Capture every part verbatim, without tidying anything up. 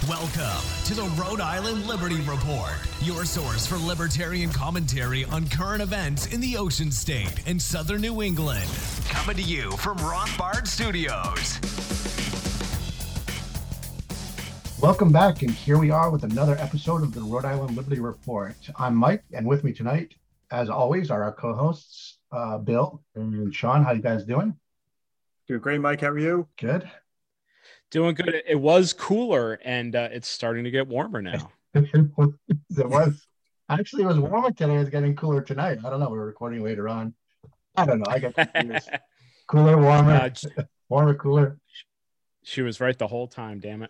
Welcome to the Rhode Island Liberty Report, your source for libertarian commentary on current events in the Ocean State and Southern New England. Coming to you from Rothbard Studios. Welcome back, and here we are with another episode of the Rhode Island Liberty Report. I'm Mike, and with me tonight, as always, are our co-hosts, uh, Bill and Sean. How you guys doing? Doing great, Mike. How are you? Good. Doing good. It was cooler, and uh, it's starting to get warmer now. It was. Actually, it was warmer today. It's getting cooler tonight. I don't know. We're recording later on. I don't know. I get confused. Cooler, warmer, uh, warmer, cooler. She was right the whole time, damn it.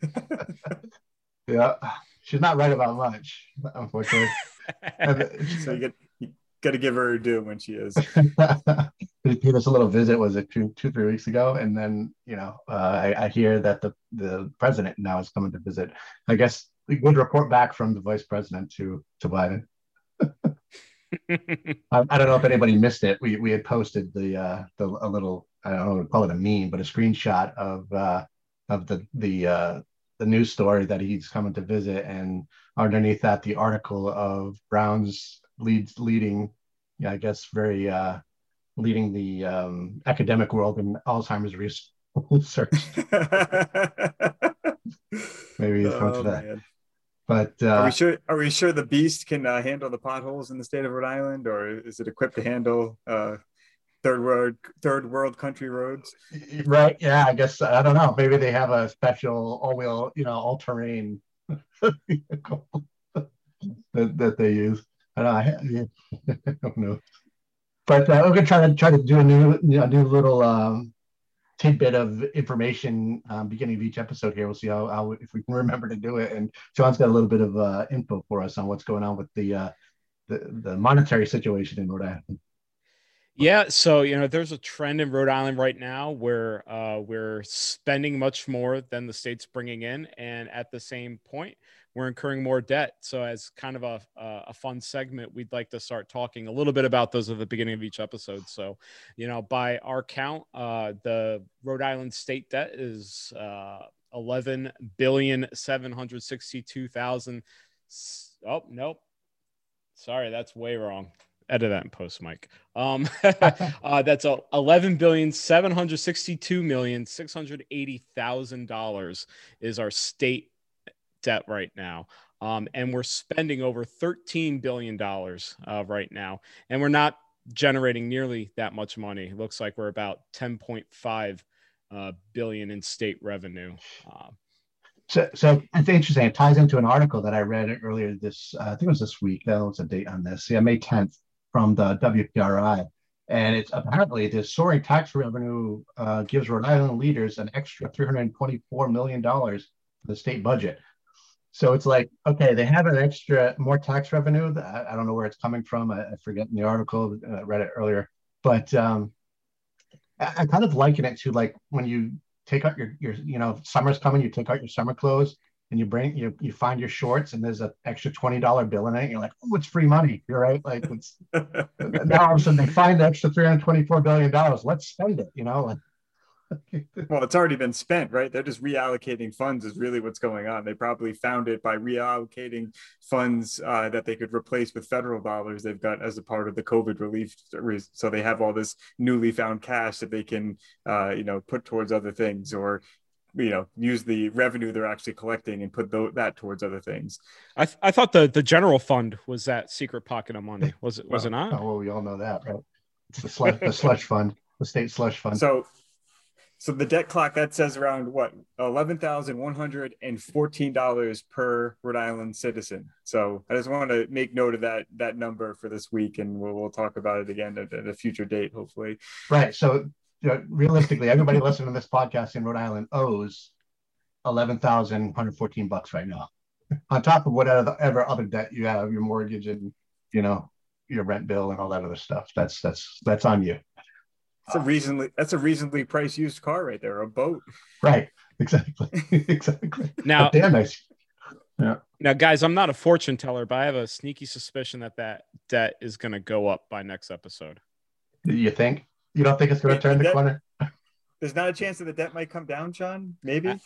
Yeah. She's not right about much, unfortunately. So you get you got to give her her due when she is. He paid us a little visit, was it two, two, three weeks ago? And then, you know, uh, I, I hear that the, the president now is coming to visit. I guess a good report back from the vice president to, to Biden. I, I don't know if anybody missed it. We we had posted the uh, the a little, I don't know, call it a meme, but a screenshot of uh, of the the uh, the news story that he's coming to visit, and underneath that the article of Brown's leads leading, yeah, I guess very uh, leading the um, academic world in Alzheimer's research. Maybe it's much oh, of that. Man. But uh, are we sure? Are we sure the Beast can uh, handle the potholes in the state of Rhode Island, or is it equipped to handle uh, third world third world country roads? Right. Yeah. I guess I don't know. Maybe they have a special all-wheel, you know, all-terrain vehicle that, that they use. I don't know. I, I don't know. But uh, we're gonna try to try to do a new a new little um, tidbit of information um, beginning of each episode here. We'll see how, how if we can remember to do it. And John's got a little bit of uh, info for us on what's going on with the uh, the, the monetary situation in Rhode Island. Yeah, so you know, there's a trend in Rhode Island right now where uh, we're spending much more than the state's bringing in, and at the same point, we're incurring more debt. So, as kind of a a fun segment, we'd like to start talking a little bit about those at the beginning of each episode. So, you know, by our count, uh, the Rhode Island state debt is uh, eleven billion seven hundred sixty-two thousand. Oh, nope, sorry, that's way wrong. Edit that in post, Mike. Um, uh, that's a eleven billion seven hundred sixty-two million six hundred eighty thousand dollars is our state debt right now, um, and we're spending over thirteen billion dollars uh, right now, and we're not generating nearly that much money. It looks like we're about ten point five uh, billion in state revenue. Uh, So, so it's interesting. It ties into an article that I read earlier this. Uh, I think it was this week. That was a date on this. Yeah, May tenth. From the W P R I, and it's apparently the soaring tax revenue uh, gives Rhode Island leaders an extra three hundred twenty-four million dollars for the state budget. So it's like, okay, they have an extra more tax revenue. I, I don't know where it's coming from. I, I forget in the article. I read it earlier, but um, I, I kind of liken it to like when you take out your your you know summer's coming, you take out your summer clothes. And you bring you you find your shorts and there's an extra twenty dollar bill in it. And you're like, oh, it's free money. You're right. Like it's now all of a sudden they find the extra three hundred twenty-four billion dollars. Let's spend it, you know. Well, it's already been spent, right? They're just reallocating funds is really what's going on. They probably found it by reallocating funds uh, that they could replace with federal dollars they've got as a part of the COVID relief. So they have all this newly found cash that they can, uh, you know, put towards other things, or you know, use the revenue they're actually collecting and put th- that towards other things. I th- I thought the, the general fund was that secret pocket of money. Was it? Was well, it not? Oh, well, we all know that, right? It's the slush, the slush fund, the state slush fund. So, so the debt clock that says around what eleven thousand one hundred and fourteen dollars per Rhode Island citizen. So I just want to make note of that that number for this week, and we'll we'll talk about it again at, at a future date, hopefully. Right. So. You know, realistically, everybody listening to this podcast in Rhode Island owes eleven thousand one hundred fourteen bucks right now, on top of whatever other debt you have, your mortgage and you know your rent bill and all that other stuff. That's that's that's on you. That's a reasonably that's a reasonably priced used car right there, a boat. Right. Exactly. Exactly. Now, but damn nice. Yeah. Now, guys, I'm not a fortune teller, but I have a sneaky suspicion that that debt is going to go up by next episode. You think? You don't think it's going to turn the debt, corner? There's not a chance that the debt might come down, Sean? Maybe? I,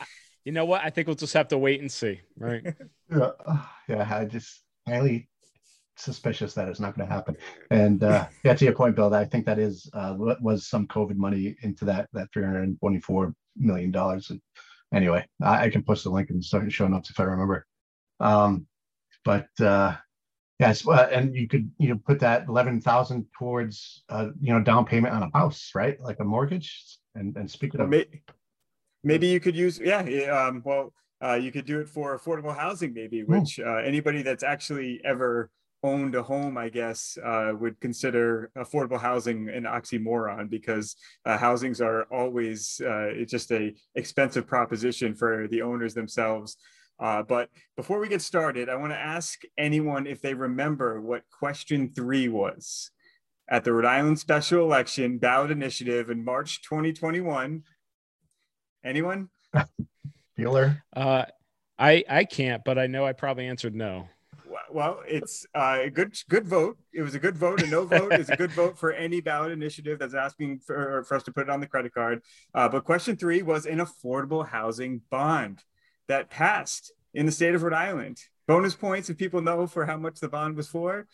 You know what? I think we'll just have to wait and see, right? Yeah, yeah, I just highly suspicious that it's not going to happen. And uh, yeah, to your point, Bill, I think that is uh, was some COVID money into that that three hundred twenty-four million dollars. And anyway, I, I can post the link in the show notes if I remember. Um, but uh, yes, uh, and you could you know put that eleven thousand towards uh, you know down payment on a house, right? Like a mortgage. And and speaking Well, of, may, maybe you could use yeah. Um, well, uh, you could do it for affordable housing, maybe, which uh, anybody that's actually ever owned a home, I guess, uh, would consider affordable housing an oxymoron, because uh, housings are always uh, it's just a expensive proposition for the owners themselves. Uh, but before we get started, I want to ask anyone if they remember what question three was at the Rhode Island special election ballot initiative in March twenty twenty-one. Anyone? Bueller? Uh, I I can't, but I know I probably answered no. Well, it's a good good vote. It was a good vote. A no vote is a good vote for any ballot initiative that's asking for, for us to put it on the credit card. Uh, but question three was an affordable housing bond that passed in the state of Rhode Island. Bonus points if people know for how much the bond was for.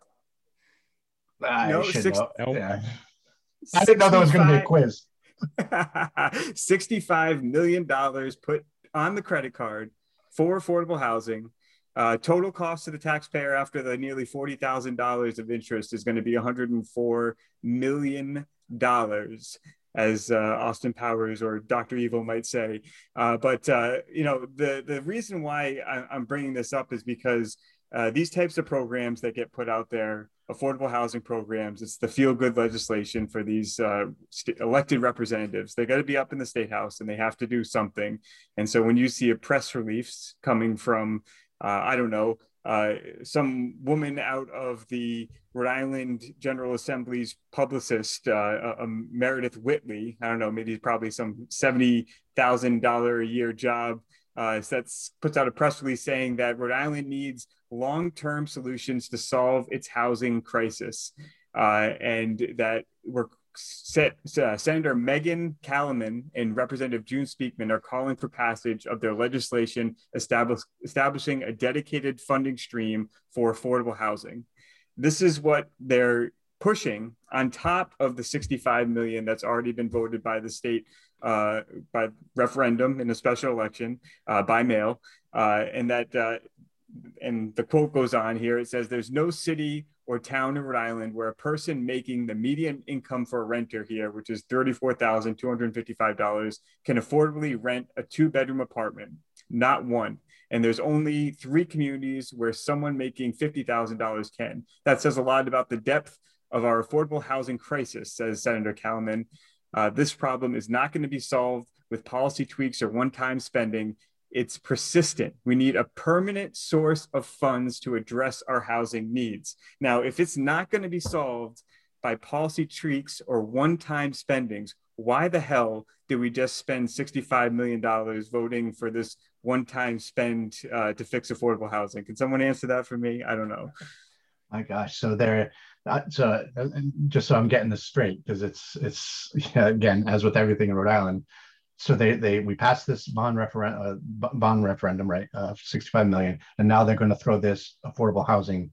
I no, should six, know. Nope. Yeah. I didn't know there was going to be a quiz. sixty-five million dollars put on the credit card for affordable housing. Uh, total cost to the taxpayer after the nearly forty thousand dollars of interest is going to be one hundred four million dollars, as uh, Austin Powers or Doctor Evil might say. Uh, but, uh, you know, the, the reason why I, I'm bringing this up is because uh, these types of programs that get put out there, affordable housing programs, it's the feel-good legislation for these uh, st- elected representatives. They got to be up in the state house and they have to do something. And so when you see a press release coming from, uh, I don't know, uh, some woman out of the Rhode Island General Assembly's publicist, uh, uh, Meredith Whitley, I don't know, maybe probably some seventy thousand dollars a year job, uh, that's puts out a press release saying that Rhode Island needs long-term solutions to solve its housing crisis, uh, and that we're set, uh, Senator Megan Kalaman and Representative June Speakman are calling for passage of their legislation establish, establishing a dedicated funding stream for affordable housing. This is what they're pushing on top of the sixty-five million that's already been voted by the state uh, by referendum in a special election uh, by mail, uh, and that uh, and the quote goes on here. It says, "There's no city or town in Rhode Island where a person making the median income for a renter here, which is thirty-four thousand two hundred fifty-five dollars, can affordably rent a two-bedroom apartment. Not one. And there's only three communities where someone making fifty thousand dollars can." That says a lot about the depth of our affordable housing crisis, says Senator Kalaman. Uh, this problem is not going to be solved with policy tweaks or one-time spending. It's persistent. We need a permanent source of funds to address our housing needs. Now, if it's not going to be solved by policy tweaks or one-time spendings, why the hell did we just spend sixty-five million dollars voting for this one-time spend uh, to fix affordable housing? Can someone answer that for me? I don't know. My gosh. So they're not, so uh, just so I'm getting this straight, because it's, it's yeah, again, as with everything in Rhode Island. So they, they, we passed this bond referendum, uh, bond referendum, right? Uh, sixty-five million. And now they're going to throw this affordable housing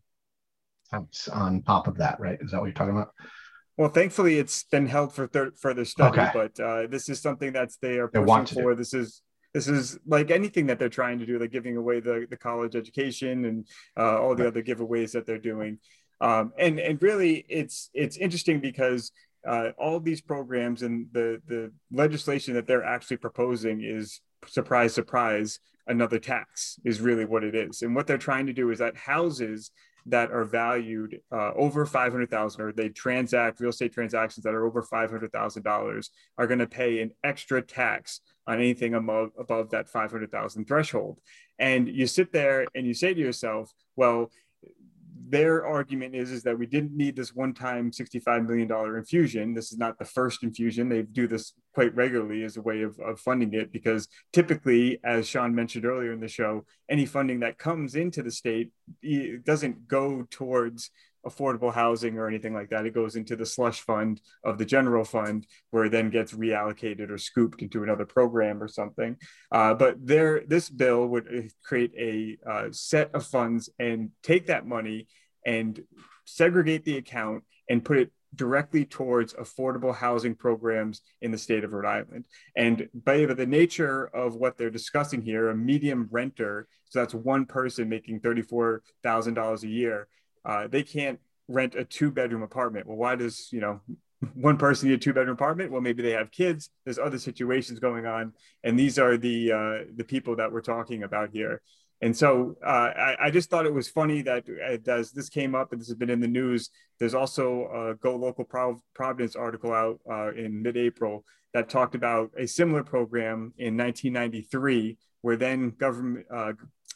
tax on top of that, right? Is that what you're talking about? Well, thankfully, it's been held for thir- further study, Okay. but uh, this is something that's they are They want pushing to for. do. This is this is like anything that they're trying to do, like giving away the, the college education and uh, all the Right. other giveaways that they're doing. Um, and and really, it's it's interesting because uh, all these programs and the the legislation that they're actually proposing is, surprise, surprise, another tax is really what it is. And what they're trying to do is that houses that are valued uh, over five hundred thousand dollars, or they transact real estate transactions that are over five hundred thousand dollars, are going to pay an extra tax on anything above, above that five hundred thousand threshold. And you sit there and you say to yourself, well, their argument is, is that we didn't need this one-time sixty-five million dollars infusion. This is not the first infusion. They do this quite regularly as a way of, of funding it, because typically, as Sean mentioned earlier in the show, any funding that comes into the state doesn't go towards affordable housing or anything like that. It goes into the slush fund of the general fund, where it then gets reallocated or scooped into another program or something. Uh, but there, this bill would create a uh, set of funds and take that money and segregate the account and put it directly towards affordable housing programs in the state of Rhode Island. And by the nature of what they're discussing here, a medium renter, so that's one person making thirty-four thousand dollars a year, uh, they can't rent a two bedroom apartment. Well, why does, you know, one person need a two bedroom apartment? Well, maybe they have kids. There's other situations going on. And these are the, uh, the people that we're talking about here. And so uh, I, I just thought it was funny that as this came up and this has been in the news, there's also a Go Local Prov- Providence article out uh, in mid-April that talked about a similar program in nineteen ninety-three, where then government, uh,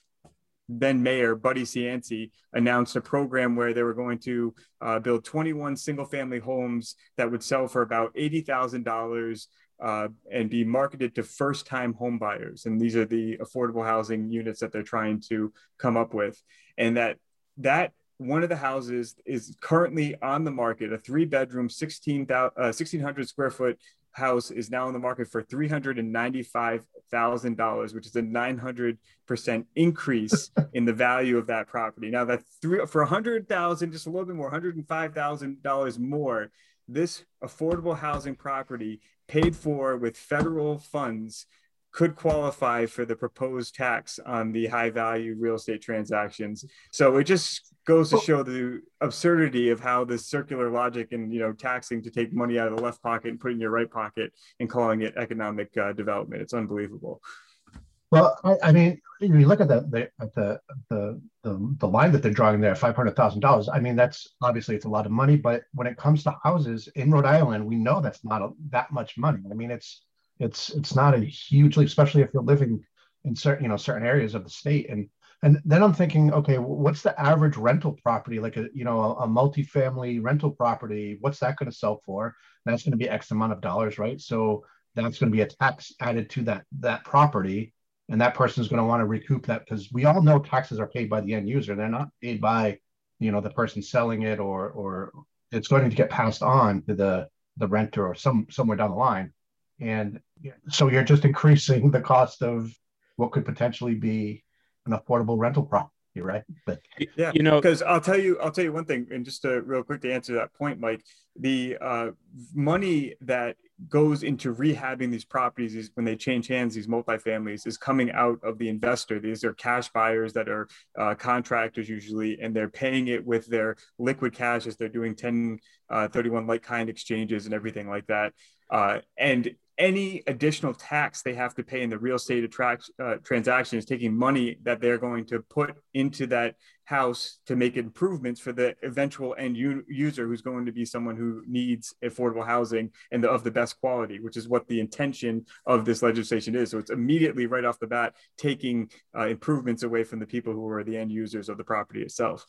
then Mayor Buddy Cianci announced a program where they were going to uh, build twenty-one single-family homes that would sell for about eighty thousand dollars Uh, and be marketed to first-time home buyers. And these are the affordable housing units that they're trying to come up with. And that that one of the houses is currently on the market, a three-bedroom, sixteen hundred square foot house is now on the market for three hundred ninety-five thousand dollars, which is a nine hundred percent increase in the value of that property. Now that three, for one hundred thousand dollars, just a little bit more, one hundred five thousand dollars more, this affordable housing property paid for with federal funds could qualify for the proposed tax on the high value real estate transactions. So it just goes to show the absurdity of how this circular logic and, you know, taxing to take money out of the left pocket and put it in your right pocket and calling it economic uh, development. It's unbelievable. Well, I, I mean, you look at the the, at the the the the line that they're drawing there, five hundred thousand dollars. I mean, that's obviously it's a lot of money, but when it comes to houses in Rhode Island, we know that's not a, that much money. I mean, it's it's it's not a hugely, especially if you're living in certain you know certain areas of the state. And and then I'm thinking, okay, what's the average rental property, like a you know a, a multifamily rental property? What's that going to sell for? That's going to be X amount of dollars, right? So that's going to be a tax added to that that property. And that person is going to want to recoup that, because we all know taxes are paid by the end user. They're not paid by, you know, the person selling it, or or it's going to get passed on to the the renter or some somewhere down the line. And so you're just increasing the cost of what could potentially be an affordable rental property, right? But yeah, you know, because I'll tell you, I'll tell you one thing, and just to real quick to answer that point, Mike, the uh, money that goes into rehabbing these properties is when they change hands, these multifamilies, is coming out of the investor. These are cash buyers that are uh, contractors usually, and they're paying it with their liquid cash as they're doing ten thirty-one like-kind exchanges and everything like that. Uh, and any additional tax they have to pay in the real estate attract, uh, transaction is taking money that they're going to put into that house to make improvements for the eventual end u- user, who's going to be someone who needs affordable housing and the, of the best quality, which is what the intention of this legislation is. So it's immediately right off the bat taking uh, improvements away from the people who are the end users of the property itself.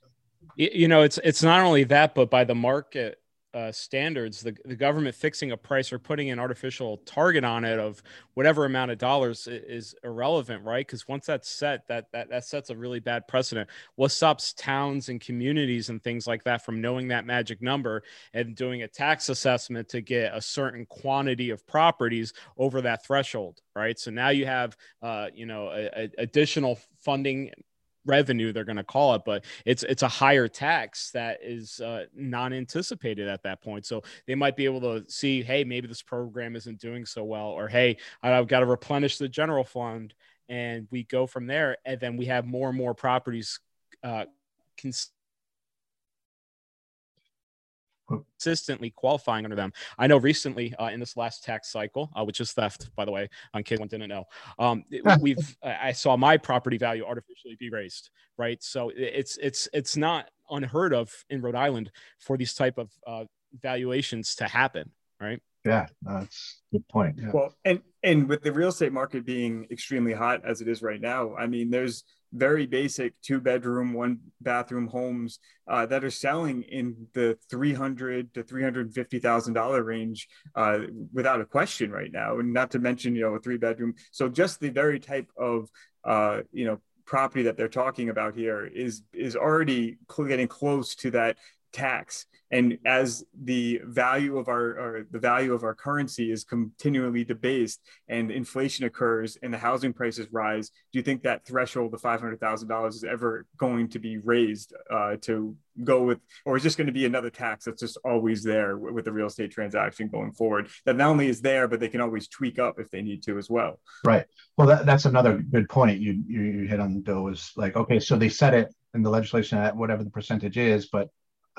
You know, it's it's not only that, but by the market Uh, standards, the, the government fixing a price or putting an artificial target on it of whatever amount of dollars is, is irrelevant, right? Because once that's set, that, that that sets a really bad precedent. What stops towns and communities and things like that from knowing that magic number and doing a tax assessment to get a certain quantity of properties over that threshold, right? So now you have, uh, you know, a, a additional funding revenue, they're going to call it, but it's it's a higher tax that is uh, not anticipated at that point. So they might be able to see, hey, maybe this program isn't doing so well, or hey, I've got to replenish the general fund, and we go from there. And then we have more and more properties uh, cons- consistently qualifying under them. I know recently uh, in this last tax cycle, uh, which is theft, by the way, on case one didn't know, um, we've I saw my property value artificially be raised, right? So it's it's it's not unheard of in Rhode Island for these type of uh, valuations to happen, right? Yeah, that's a good point. Yeah. Well, and and with the real estate market being extremely hot as it is right now, I mean, there's very basic two bedroom, one bathroom homes uh, that are selling in the three hundred to three hundred fifty thousand dollar range uh, without a question right now, and not to mention, you know, a three bedroom. So just the very type of uh, you know property that they're talking about here is is already getting close to that tax. And as the value of our or the value of our currency is continually debased and inflation occurs and the housing prices rise, do you think that threshold of five hundred thousand dollars is ever going to be raised uh, to go with, or is just going to be another tax that's just always there with the real estate transaction going forward, that not only is there, but they can always tweak up if they need to as well? Right. Well, that, that's another good point you, you you hit on, Bill, was like, okay, so they set it in the legislation at whatever the percentage is, but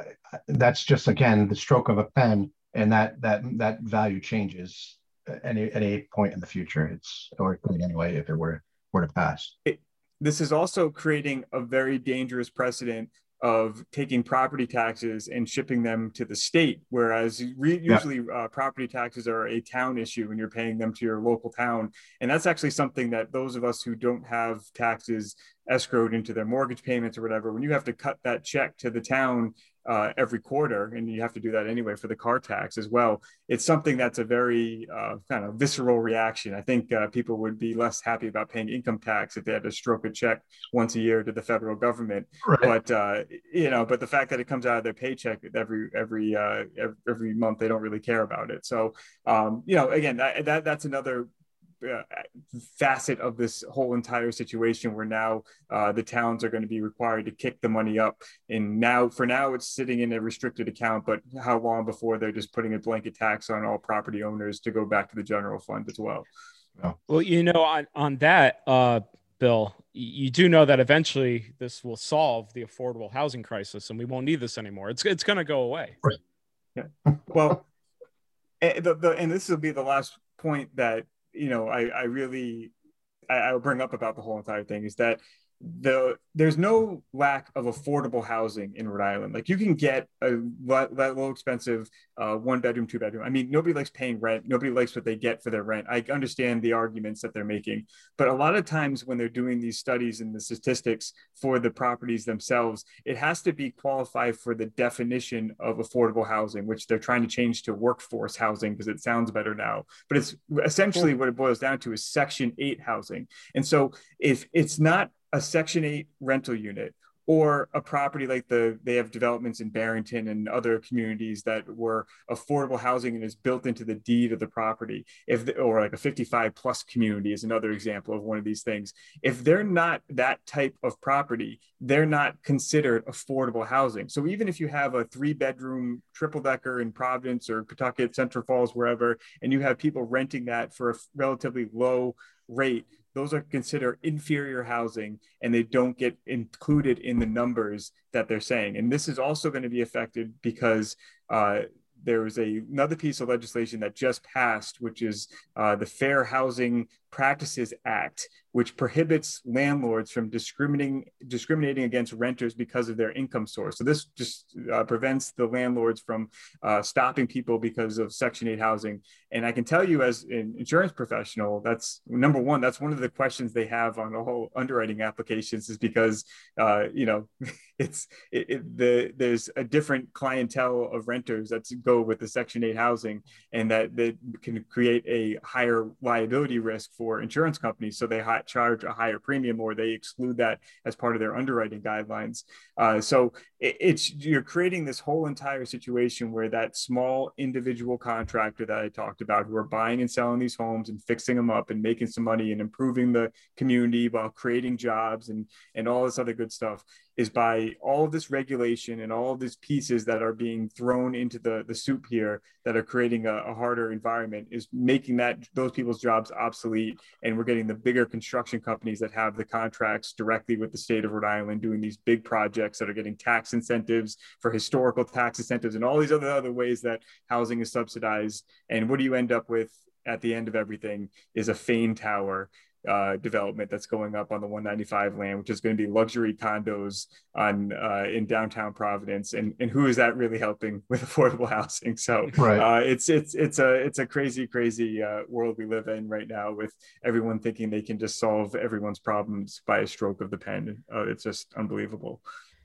that's just, again, the stroke of a pen, and that that that value changes at any at any point in the future. It's, or it could anyway if it were were to pass. It, this is also creating a very dangerous precedent of taking property taxes and shipping them to the state, whereas re- usually yeah. uh, property taxes are a town issue and you're paying them to your local town. And that's actually something that those of us who don't have taxes escrowed into their mortgage payments or whatever, when you have to cut that check to the town uh, every quarter, and you have to do that anyway for the car tax as well, it's something that's a very uh, kind of visceral reaction. I think uh, people would be less happy about paying income tax if they had to stroke a check once a year to the federal government. Right. But uh, you know, but the fact that it comes out of their paycheck every every uh, every, every month, they don't really care about it. So um, you know, again, that, that that's another Uh, facet of this whole entire situation, where now uh, the towns are going to be required to kick the money up. And now, for now, it's sitting in a restricted account, but how long before they're just putting a blanket tax on all property owners to go back to the general fund as well? Well, you know, on, on that, uh, Bill, you do know that eventually this will solve the affordable housing crisis and we won't need this anymore. It's, it's going to go away. Right. Yeah. Well, and, the, the, and this will be the last point that, you know, I, I really, I, I will bring up about the whole entire thing, is that the there's no lack of affordable housing in Rhode Island. Like, you can get a low expensive uh, one bedroom, two bedroom. I mean, nobody likes paying rent. Nobody likes what they get for their rent. I understand the arguments that they're making, but a lot of times when they're doing these studies and the statistics for the properties themselves, it has to be qualified for the definition of affordable housing, which they're trying to change to workforce housing because it sounds better now. But it's essentially what it boils down to is Section eight housing. And so if it's not a Section eight rental unit or a property like the, they have developments in Barrington and other communities that were affordable housing and is built into the deed of the property, if the, or like a fifty-five plus community is another example of one of these things. If they're not that type of property, they're not considered affordable housing. So even if you have a three bedroom triple decker in Providence or Pawtucket, Central Falls, wherever, and you have people renting that for a relatively low rate, those are considered inferior housing and they don't get included in the numbers that they're saying. And this is also going to be affected because uh, there was a, another piece of legislation that just passed, which is uh, the Fair Housing Practices Act, which prohibits landlords from discriminating discriminating against renters because of their income source. So this just uh, prevents the landlords from uh, stopping people because of Section eight housing. And I can tell you, as an insurance professional, that's number one, that's one of the questions they have on the whole underwriting applications, is because, uh, you know, it's it, it, the there's a different clientele of renters that go with the Section eight housing, and that they can create a higher liability risk for insurance companies. So they ha- charge a higher premium, or they exclude that as part of their underwriting guidelines. Uh, so it, it's you're creating this whole entire situation where that small individual contractor that I talked about, who are buying and selling these homes and fixing them up and making some money and improving the community while creating jobs and and all this other good stuff, is by all of this regulation and all of these pieces that are being thrown into the, the soup here that are creating a, a harder environment, is making that those people's jobs obsolete. And we're getting the bigger construction companies that have the contracts directly with the state of Rhode Island doing these big projects that are getting tax incentives for historical tax incentives and all these other, other ways that housing is subsidized. And what do you end up with at the end of everything is a Fane Tower Uh, development that's going up on the one ninety-five land, which is going to be luxury condos on uh, in downtown Providence, and and who is that really helping with affordable housing? So right. uh, it's it's it's a it's a crazy crazy uh, world we live in right now, with everyone thinking they can just solve everyone's problems by a stroke of the pen. Uh, it's just unbelievable.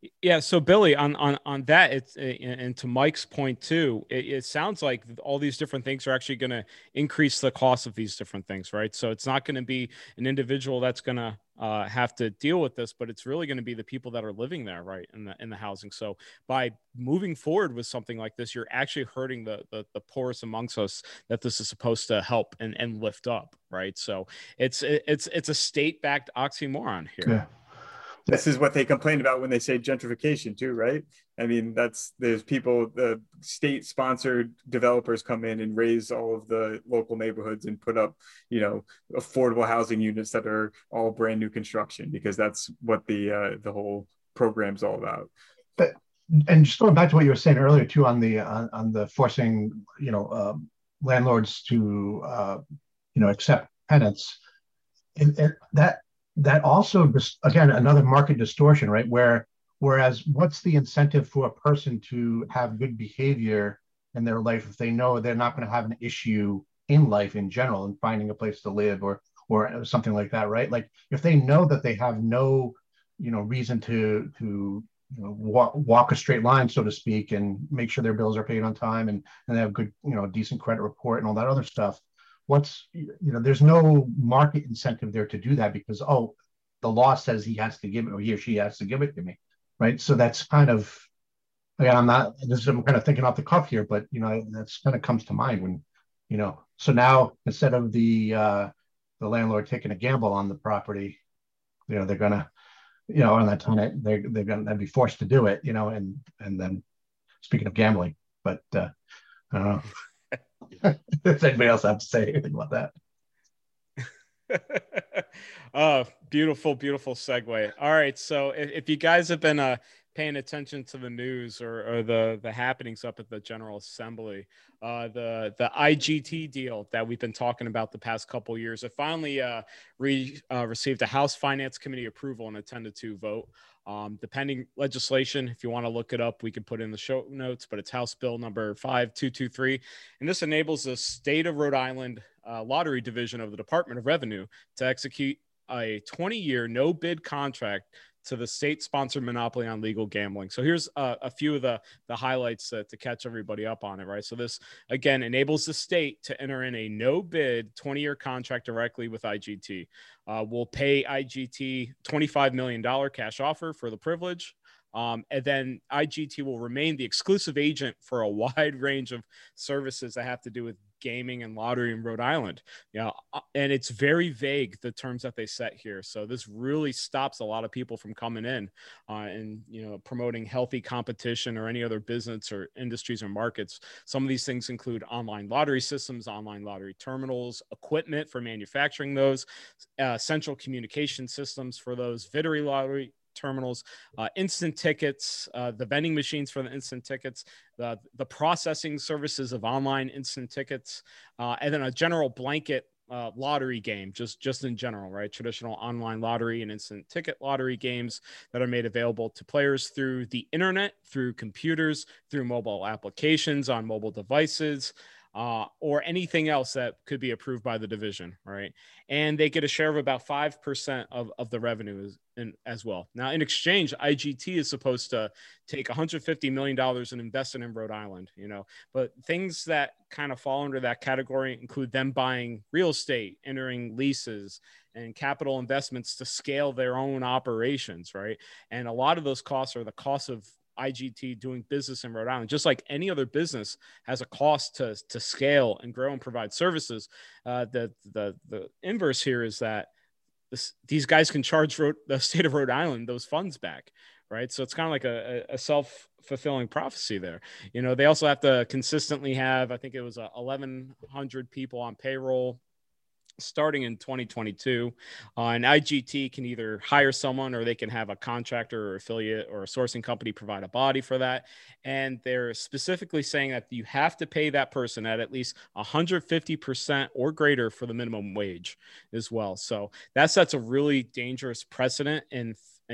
Yeah. So Billy, on on on that, it's and to Mike's point too. It, it sounds like all these different things are actually going to increase the cost of these different things, right? So it's not going to be an individual that's going to uh, have to deal with this, but it's really going to be the people that are living there, right, in the in the housing. So by moving forward with something like this, you're actually hurting the the, the poorest amongst us that this is supposed to help and and lift up, right? So it's it's it's a state backed oxymoron here. Yeah. This is what they complain about when they say gentrification too, right? I mean, that's there's people, the state sponsored developers come in and raise all of the local neighborhoods and put up, you know, affordable housing units that are all brand new construction, because that's what the uh, the whole program's all about. But, and just going back to what you were saying earlier too, on the on, on the forcing, you know, uh, landlords to uh, you know, accept tenants, and, and that that also, again, another market distortion, right? Where whereas what's the incentive for a person to have good behavior in their life if they know they're not going to have an issue in life in general and finding a place to live or or something like that, right? Like if they know that they have no, you know, reason to to you know, walk, walk a straight line, so to speak, and make sure their bills are paid on time and, and they have good, you know, decent credit report and all that other stuff. What's, you know, there's no market incentive there to do that because, oh, the law says he has to give it or he or she has to give it to me, right? So that's kind of, again, I'm not, this is, I'm kind of thinking off the cuff here, but, you know, that's kind of comes to mind when, you know, so now instead of the, uh, the landlord taking a gamble on the property, you know, they're going to, you know, on that tenant, they're, they're going to be forced to do it, you know, and, and then speaking of gambling, but uh, I don't know. Does anybody else have to say anything about that? Oh, beautiful, beautiful segue. All right. So if, if you guys have been uh, paying attention to the news or, or the, the happenings up at the General Assembly, uh, the, the I G T deal that we've been talking about the past couple of years, it finally uh, re, uh, received a House Finance Committee approval and a ten to two vote. Um, the pending legislation, if you want to look it up, we can put in the show notes, but it's House Bill number five two two three. And this enables the state of Rhode Island uh, lottery division of the Department of Revenue to execute a twenty year no bid contract to the state-sponsored monopoly on legal gambling. So here's uh, a few of the, the highlights uh, to catch everybody up on it, right? So this, again, enables the state to enter in a no-bid twenty year contract directly with I G T. Uh, we'll pay I G T twenty-five million dollars cash offer for the privilege. Um, and then I G T will remain the exclusive agent for a wide range of services that have to do with gaming and lottery in Rhode Island. Yeah, and it's very vague, the terms that they set here. So this really stops a lot of people from coming in uh, and, you know, promoting healthy competition or any other business or industries or markets. Some of these things include online lottery systems, online lottery terminals, equipment for manufacturing those, uh, central communication systems for those, Vittery lottery terminals, uh, instant tickets, uh, the vending machines for the instant tickets, the, the processing services of online instant tickets, uh, and then a general blanket uh, lottery game, just, just in general, right? Traditional online lottery and instant ticket lottery games that are made available to players through the internet, through computers, through mobile applications on mobile devices, Uh, or anything else that could be approved by the division, right? And they get a share of about five percent of, of the revenue as, in, as well. Now, in exchange, I G T is supposed to take one hundred fifty million dollars and invest it in Rhode Island, you know, but things that kind of fall under that category include them buying real estate, entering leases, and capital investments to scale their own operations, right? And a lot of those costs are the cost of I G T doing business in Rhode Island. Just like any other business has a cost to, to scale and grow and provide services. Uh, the, the, the inverse here is that this, these guys can charge Rhode, the state of Rhode Island those funds back, right? So it's kind of like a, a self-fulfilling prophecy there. You know, they also have to consistently have, I think it was uh, eleven hundred people on payroll starting in twenty twenty-two, uh, and I G T can either hire someone or they can have a contractor or affiliate or a sourcing company provide a body for that. And they're specifically saying that you have to pay that person at at least one hundred fifty percent or greater for the minimum wage as well. So that sets a really dangerous precedent in, in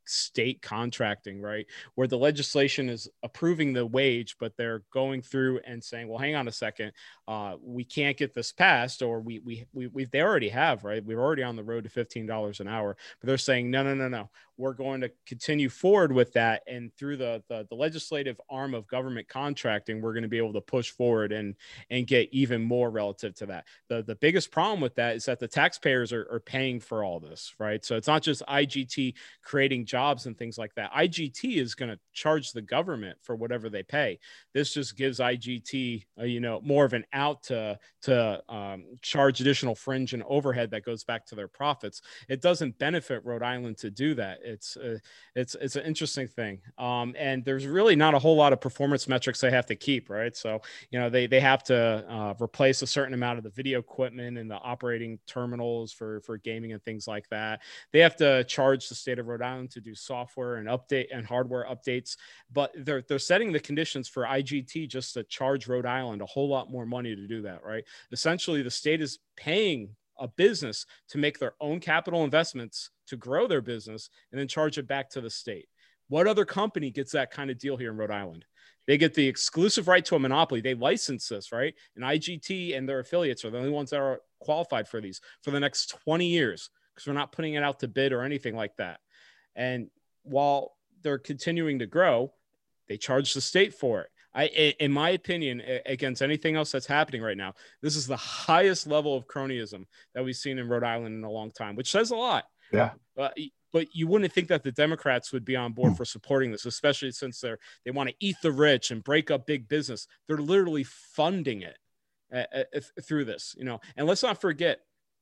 state contracting, right? Where the legislation is approving the wage, but they're going through and saying, well, hang on a second, uh, we can't get this passed, or we, we, we, we, they already have, right? We're already on the road to fifteen dollars an hour, but they're saying, no, no, no, no, we're going to continue forward with that. And through the, the, the legislative arm of government contracting, we're going to be able to push forward and, and get even more relative to that. The, the biggest problem with that is that the taxpayers are, are paying for all this, right? So it's not just I G T creating jobs and things like that. I G T is going to charge the government for whatever they pay. This just gives I G T, uh, you know, more of an out to, to um, charge additional fringe and overhead that goes back to their profits. It doesn't benefit Rhode Island to do that. It's, uh, it's, it's an interesting thing. Um, and there's really not a whole lot of performance metrics they have to keep, right? So, you know, they, they have to uh, replace a certain amount of the video equipment and the operating terminals for, for gaming and things like that. They have to charge the state of Rhode Island to do software and update and hardware updates, but they're, they're setting the conditions for I G T just to charge Rhode Island a whole lot more money to do that, right? Essentially, the state is paying a business to make their own capital investments to grow their business and then charge it back to the state. What other company gets that kind of deal here in Rhode Island? They get the exclusive right to a monopoly. They license this, right? And I G T and their affiliates are the only ones that are qualified for these for the next twenty years, because we're not putting it out to bid or anything like that. And while they're continuing to grow, they charge the state for it. I, in my opinion, against anything else that's happening right now, this is the highest level of cronyism that we've seen in Rhode Island in a long time, which says a lot. Yeah. But, but you wouldn't think that the Democrats would be on board for supporting this, especially since they're, they want to eat the rich and break up big business. They're literally funding it uh, uh, through this, you know, and let's not forget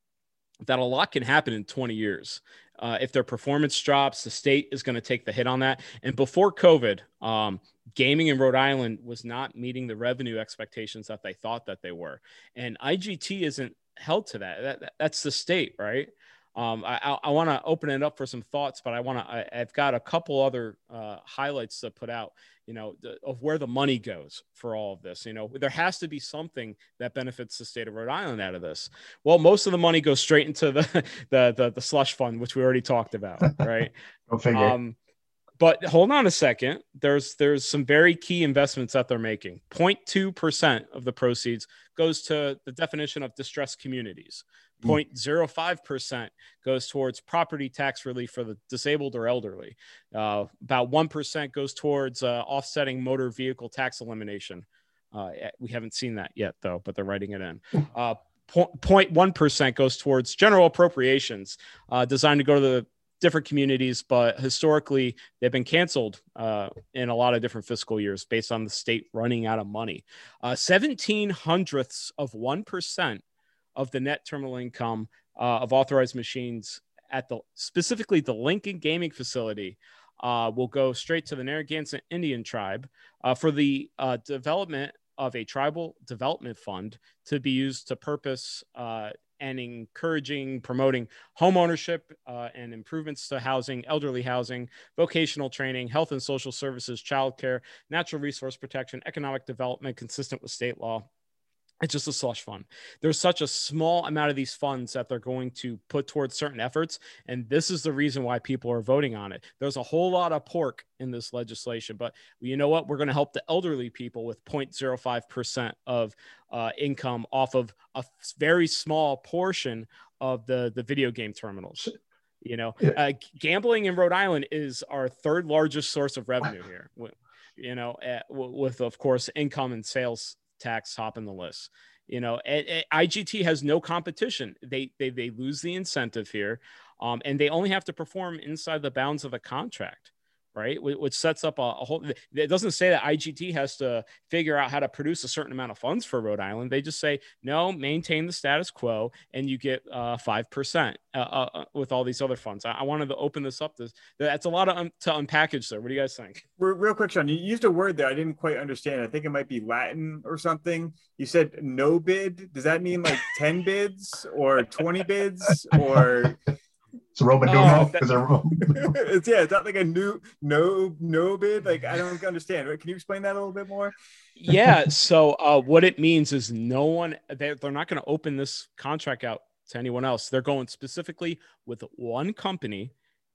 that a lot can happen in twenty years. Uh, if their performance drops, the state is going to take the hit on that. And before COVID, um, gaming in Rhode Island was not meeting the revenue expectations that they thought that they were. And I G T isn't held to that. that, that that's the state, right? Um, I, I, I want to open it up for some thoughts, but I want to, I've got a couple other uh, highlights to put out, you know, the, of where the money goes for all of this. You know, there has to be something that benefits the state of Rhode Island out of this. Well, most of the money goes straight into the, the, the, the slush fund, which we already talked about. Right. Go figure. Um, But hold on a second. There's there's some very key investments that they're making. zero point two percent of the proceeds goes to the definition of distressed communities. zero point zero five percent goes towards property tax relief for the disabled or elderly. Uh, about one percent goes towards uh, offsetting motor vehicle tax elimination. Uh, we haven't seen that yet, though, but they're writing it in. Uh, zero point one percent goes towards general appropriations uh, designed to go to the different communities, but historically they've been canceled uh, in a lot of different fiscal years based on the state running out of money. Uh, seventeen hundredths of one percent of the net terminal income uh, of authorized machines at the specifically the Lincoln Gaming Facility uh, will go straight to the Narragansett Indian Tribe uh, for the uh, development of a tribal development fund to be used to purpose uh, and encouraging, promoting home ownership uh, and improvements to housing, elderly housing, vocational training, health and social services, childcare, natural resource protection, economic development consistent with state law. It's just a slush fund. There's such a small amount of these funds that they're going to put towards certain efforts. And this is the reason why people are voting on it. There's a whole lot of pork in this legislation, but you know what? We're going to help the elderly people with zero point zero five percent of uh, income off of a very small portion of the, the video game terminals. You know, uh, gambling in Rhode Island is our third largest source of revenue here, you know, uh, with, of course, income and sales tax topping the list. You know, and, and I G T has no competition. They they they lose the incentive here, um, and they only have to perform inside the bounds of the contract, right? Which sets up a, a whole. It doesn't say that I G T has to figure out how to produce a certain amount of funds for Rhode Island. They just say no, maintain the status quo, and you get uh, five percent uh, uh, with all these other funds. I, I wanted to open this up. This that's a lot of un- to unpackage there. What do you guys think? Real quick, Sean, you used a word there I didn't quite understand. I think it might be Latin or something. You said no bid. Does that mean like ten bids or twenty bids or? It's a Roman Oh, numeral. that- Is it Roman? It's yeah, it's not like a new no no bid. Like I don't understand. Can you explain that a little bit more? Yeah. So uh, what it means is no one, they're, they're not going to open this contract out to anyone else. They're going specifically with one company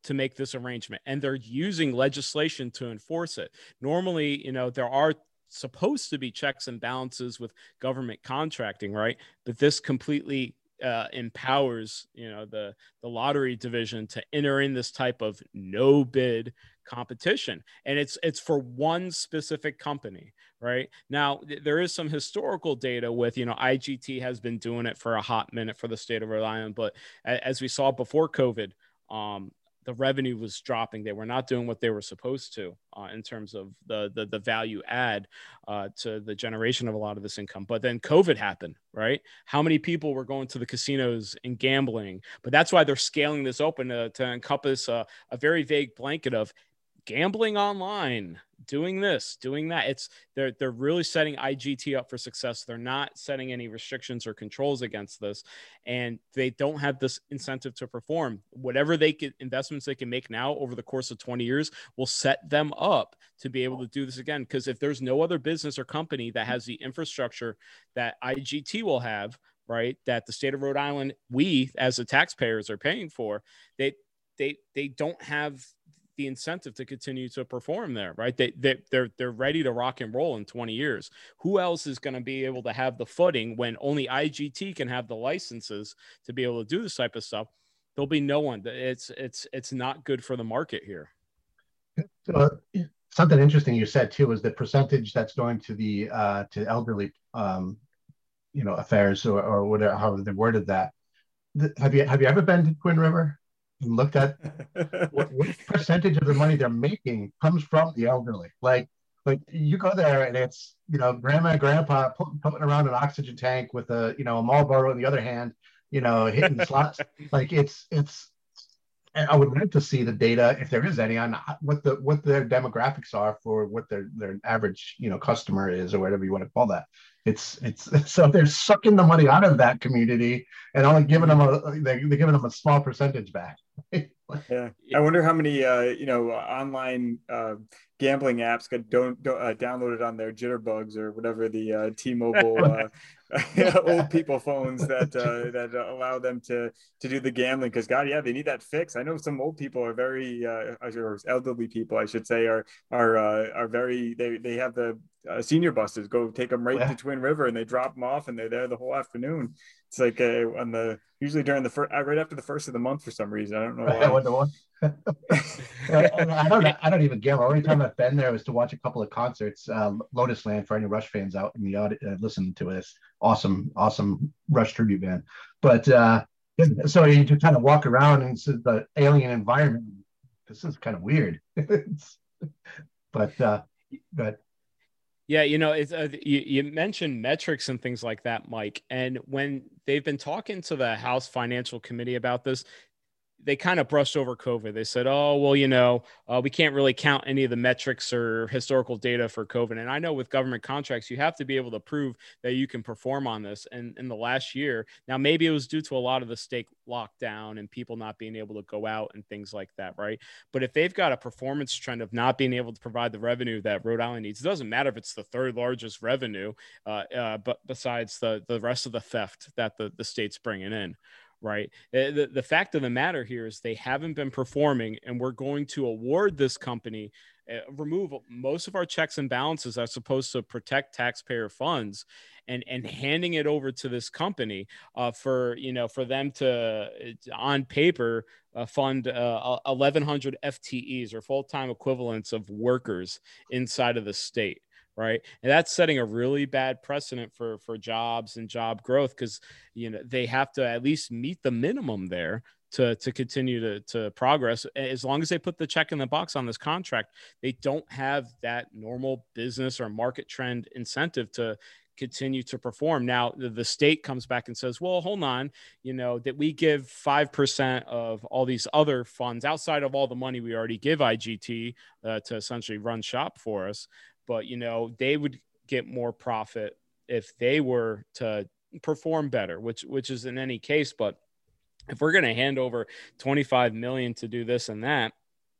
to make this arrangement, and they're using legislation to enforce it. Normally, you know, there are supposed to be checks and balances with government contracting, right? But this completely uh, empowers, you know, the the lottery division to enter in this type of no bid competition, and it's it's for one specific company. Right now, th- there is some historical data with, you know, I G T has been doing it for a hot minute for the state of Rhode Island, but a- as we saw before COVID, um, the revenue was dropping. They were not doing what they were supposed to uh, in terms of the the, the value add uh, to the generation of a lot of this income. But then COVID happened, right? How many people were going to the casinos and gambling? But that's why they're scaling this open to, to encompass a, a very vague blanket of gambling online, doing this, doing that. It's they're they're really setting I G T up for success. They're not setting any restrictions or controls against this, and they don't have this incentive to perform. Whatever they can investments they can make now over the course of twenty years will set them up to be able to do this again. Because if there's no other business or company that has the infrastructure that I G T will have, right, that the state of Rhode Island, we as the taxpayers are paying for, they they they don't have the incentive to continue to perform there, right? They, they, they're, they're ready to rock and roll in twenty years. Who else is going to be able to have the footing when only I G T can have the licenses to be able to do this type of stuff? There'll be no one. It's, it's, it's not good for the market here. So, something interesting you said too is the percentage that's going to the uh, to elderly, um, you know, affairs or, or whatever, however they worded that. Have you have you ever been to Twin River and looked at what, what percentage of the money they're making comes from the elderly? Like, like you go there and it's, you know, grandma and grandpa putting around an oxygen tank with a, you know, a Marlboro in the other hand, you know, hitting slots. Like it's, it's, and I would like to see the data, if there is any, on what the what their demographics are for what their their average, you know, customer is, or whatever you want to call that. It's it's so they're sucking the money out of that community and only giving them a they're, they're giving them a small percentage back. Yeah, I wonder how many uh, you know online uh, gambling apps got don't, don't uh, downloaded on their jitterbugs or whatever the uh, T-Mobile uh, old people phones that uh, that allow them to to do the gambling. Because God, yeah, they need that fix. I know some old people are very uh, or elderly people, I should say, are are uh, are very they they have the uh, senior buses go take them right Yeah. to Twin River and they drop them off and they're there the whole afternoon. It's like uh, on the usually during the first right after the first of the month for some reason. I don't know why. I wonder why. I don't. I don't even gamble. Only time I've been there was to watch a couple of concerts. Uh, Lotus Land, for any Rush fans out in the audience, uh, listen to this awesome, awesome Rush tribute band. But uh, so you just kind of walk around and it's the alien environment. This is kind of weird. but uh, but. Yeah, you know, it's uh, you, you mentioned metrics and things like that, Mike. And when they've been talking to the House Financial Committee about this, they kind of brushed over COVID. They said, oh, well, you know, uh, we can't really count any of the metrics or historical data for COVID. And I know with government contracts, you have to be able to prove that you can perform on this. And in the last year, now maybe it was due to a lot of the state lockdown and people not being able to go out and things like that, right? But if they've got a performance trend of not being able to provide the revenue that Rhode Island needs, it doesn't matter if it's the third largest revenue, uh, uh, but besides the, the rest of the theft that the, the state's bringing in. Right. The, the fact of the matter here is they haven't been performing, and we're going to award this company, uh, remove most of our checks and balances that are supposed to protect taxpayer funds, and, and handing it over to this company uh, for, you know, for them to, on paper, uh, fund uh, eleven hundred F T Es or full-time equivalents of workers inside of the state. Right. And that's setting a really bad precedent for, for jobs and job growth, because, you know, they have to at least meet the minimum there to, to continue to, to progress. As long as they put the check in the box on this contract, they don't have that normal business or market trend incentive to continue to perform. Now, the, the state comes back and says, well, hold on, you know, that we give five percent of all these other funds outside of all the money we already give I G T uh, to essentially run shop for us. But, you know, they would get more profit if they were to perform better, which which is in any case. But if we're going to hand over twenty-five million dollars to do this and that,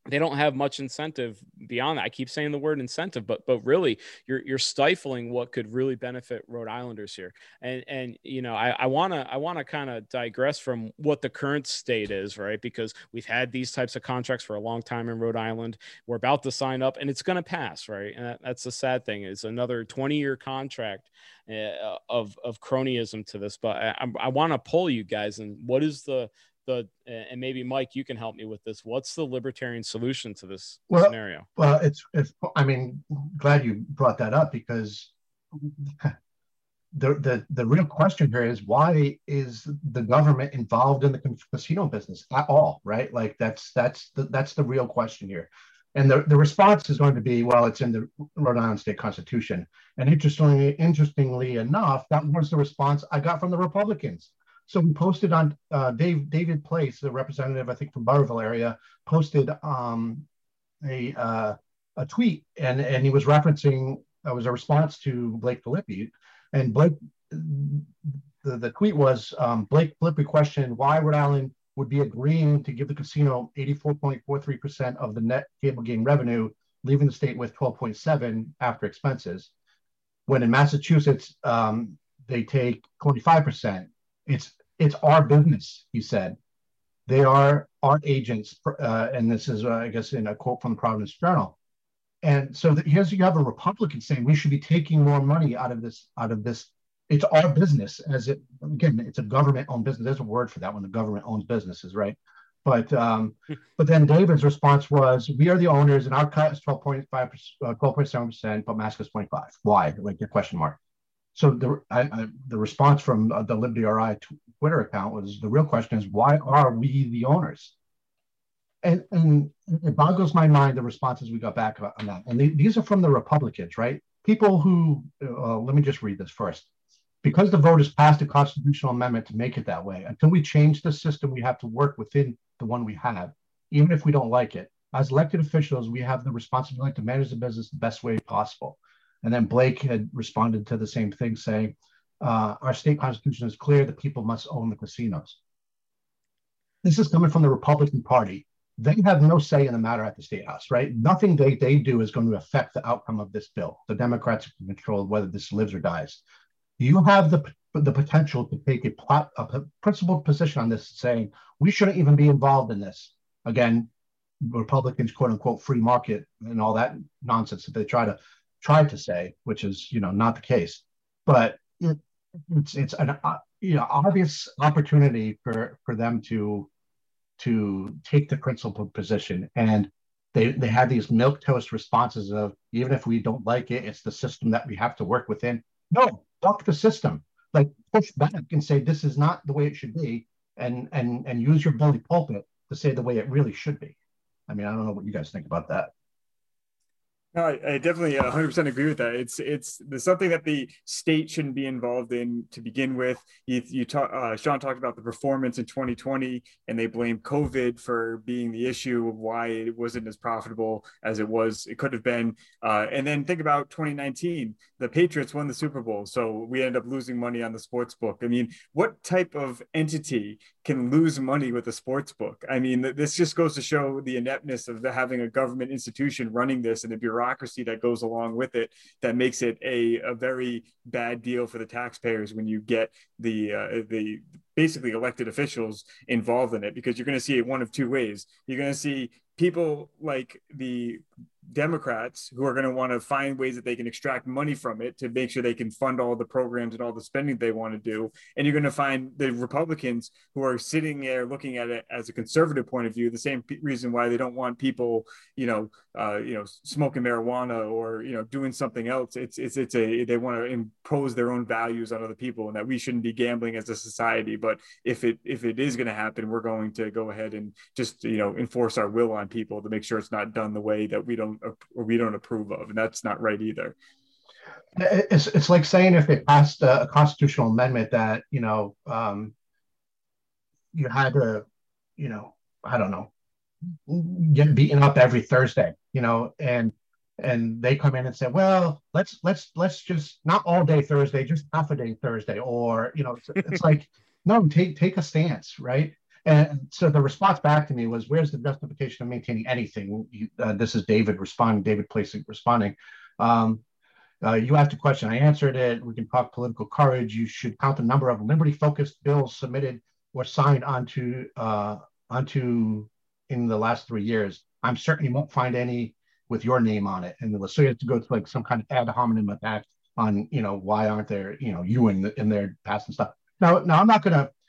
they don't have much incentive beyond that. I keep saying the word incentive, but but really you're you're stifling what could really benefit Rhode Islanders here. And and you know, I, I wanna I wanna kind of digress from what the current state is, right? Because we've had these types of contracts for a long time in Rhode Island. We're about to sign up and it's gonna pass, right? And that, that's the sad thing, is another twenty-year contract uh, of of cronyism to this. But I, I, I want to pull you guys, and what is the The, and maybe Mike, you can help me with this. What's the libertarian solution to this well, scenario? Well, it's, it's, I mean, glad you brought that up, because the, the, the real question here is, why is the government involved in the casino business at all, right? Like that's, that's the, that's the real question here. And the, the response is going to be, well, it's in the Rhode Island State Constitution. And interestingly, interestingly enough, that was the response I got from the Republicans. So we posted on uh, Dave David Place, the representative, I think, from Butterville area, posted um, a uh, a tweet, and and he was referencing, it was a response to Blake Filippi, and Blake, the, the tweet was um, Blake Filippi questioned why Rhode Island would be agreeing to give the casino eighty-four point four three percent of the net table game revenue, leaving the state with twelve point seven after expenses, when in Massachusetts um, they take twenty-five percent. It's it's our business, he said. They are our agents, uh, and this is, uh, I guess, in a quote from the Providence Journal. And so that here's you have a Republican saying we should be taking more money out of this, out of this. It's our business, as it again, it's a government-owned business. There's a word for that when the government owns businesses, right? But um, but then David's response was, we are the owners, and our cut is twelve point five, uh, twelve point seven percent, but Massa's twenty-five. Why? Like your question mark. So the I, I, the response from uh, the Liberty R I Twitter account was, the real question is, why are we the owners? And, and it boggles my mind, the responses we got back on that. And they, these are from the Republicans, right? People who, uh, let me just read this first. Because the voters passed a constitutional amendment to make it that way, until we change the system, we have to work within the one we have, even if we don't like it. As elected officials, we have the responsibility to manage the business the best way possible. And then Blake had responded to the same thing, saying, uh, our state constitution is clear that people must own the casinos. This is coming from the Republican Party. They have no say in the matter at the State House, right? Nothing they, they do is going to affect the outcome of this bill. The Democrats can control whether this lives or dies. You have the, the potential to take a, plot, a principled position on this, saying we shouldn't even be involved in this. Again, Republicans, quote unquote, free market and all that nonsense that they try to try to say, which is, you know, not the case. But it, it's it's an uh, you know obvious opportunity for for them to to take the principled position, and they they have these milquetoast responses of, even if we don't like it, it's the system that we have to work within. No, fuck the system. Like, push back and say this is not the way it should be, and and and use your bully pulpit to say the way it really should be. I mean, I don't know what you guys think about that. No, I, I definitely one hundred percent agree with that. It's it's there's something that the state shouldn't be involved in to begin with. You, you talk, uh, Sean talked about the performance in twenty twenty, and they blamed COVID for being the issue of why it wasn't as profitable as it was. It could have been. Uh, and then think about twenty nineteen. The Patriots won the Super Bowl, so we ended up losing money on the sports book. I mean, what type of entity can lose money with a sports book? I mean, this just goes to show the ineptness of the, having a government institution running this, and the bureaucracy that goes along with it, that makes it a, a very bad deal for the taxpayers when you get the uh, the basically elected officials involved in it, because you're going to see it one of two ways. You're going to see people like the Democrats who are going to want to find ways that they can extract money from it to make sure they can fund all the programs and all the spending they want to do. And you're going to find the Republicans who are sitting there looking at it as a conservative point of view, the same p- reason why they don't want people, you know, uh, you know, smoking marijuana or, you know, doing something else. It's, it's, it's a, they want to impose their own values on other people, and that we shouldn't be gambling as a society. But if it, if it is going to happen, we're going to go ahead and just, you know, enforce our will on people to make sure it's not done the way that we don't, or we don't approve of, and that's not right either. It's it's like saying if they passed a, a constitutional amendment that, you know, um, you had to, you know, I don't know, get beaten up every Thursday, you know, and and they come in and say, well, let's let's let's just not all day Thursday, just half a day Thursday, or, you know, it's, it's like, no, take take a stance, right? And so the response back to me was, where's the justification of maintaining anything? You, uh, this is David responding, David Placing responding. Um, uh, you asked a question, I answered it. We can talk political courage. You should count the number of liberty-focused bills submitted or signed onto, uh, onto in the last three years. I'm certain you won't find any with your name on it. And so you have to go to like some kind of ad hominem attack on, you know, why aren't there, you know, you in, the, in their past and stuff. Now, now I'm not going to,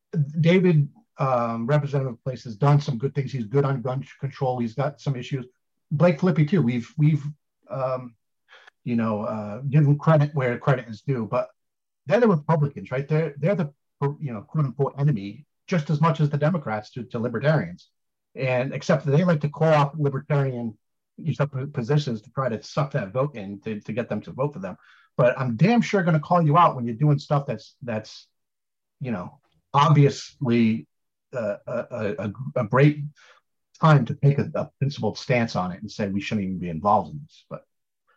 David, um, Representative Place has done some good things. He's good on gun control. He's got some issues. Blake Filippi too. We've, we've, um, you know, uh, given credit where credit is due, but they're the Republicans, right? They're, they're the, you know, quote unquote enemy just as much as the Democrats to, to libertarians. And except that they like to call off libertarian positions to try to suck that vote in to, to get them to vote for them. But I'm damn sure going to call you out when you're doing stuff that's, that's, you know, obviously uh, a, a, a great time to take a, a principled stance on it and say we shouldn't even be involved in this. But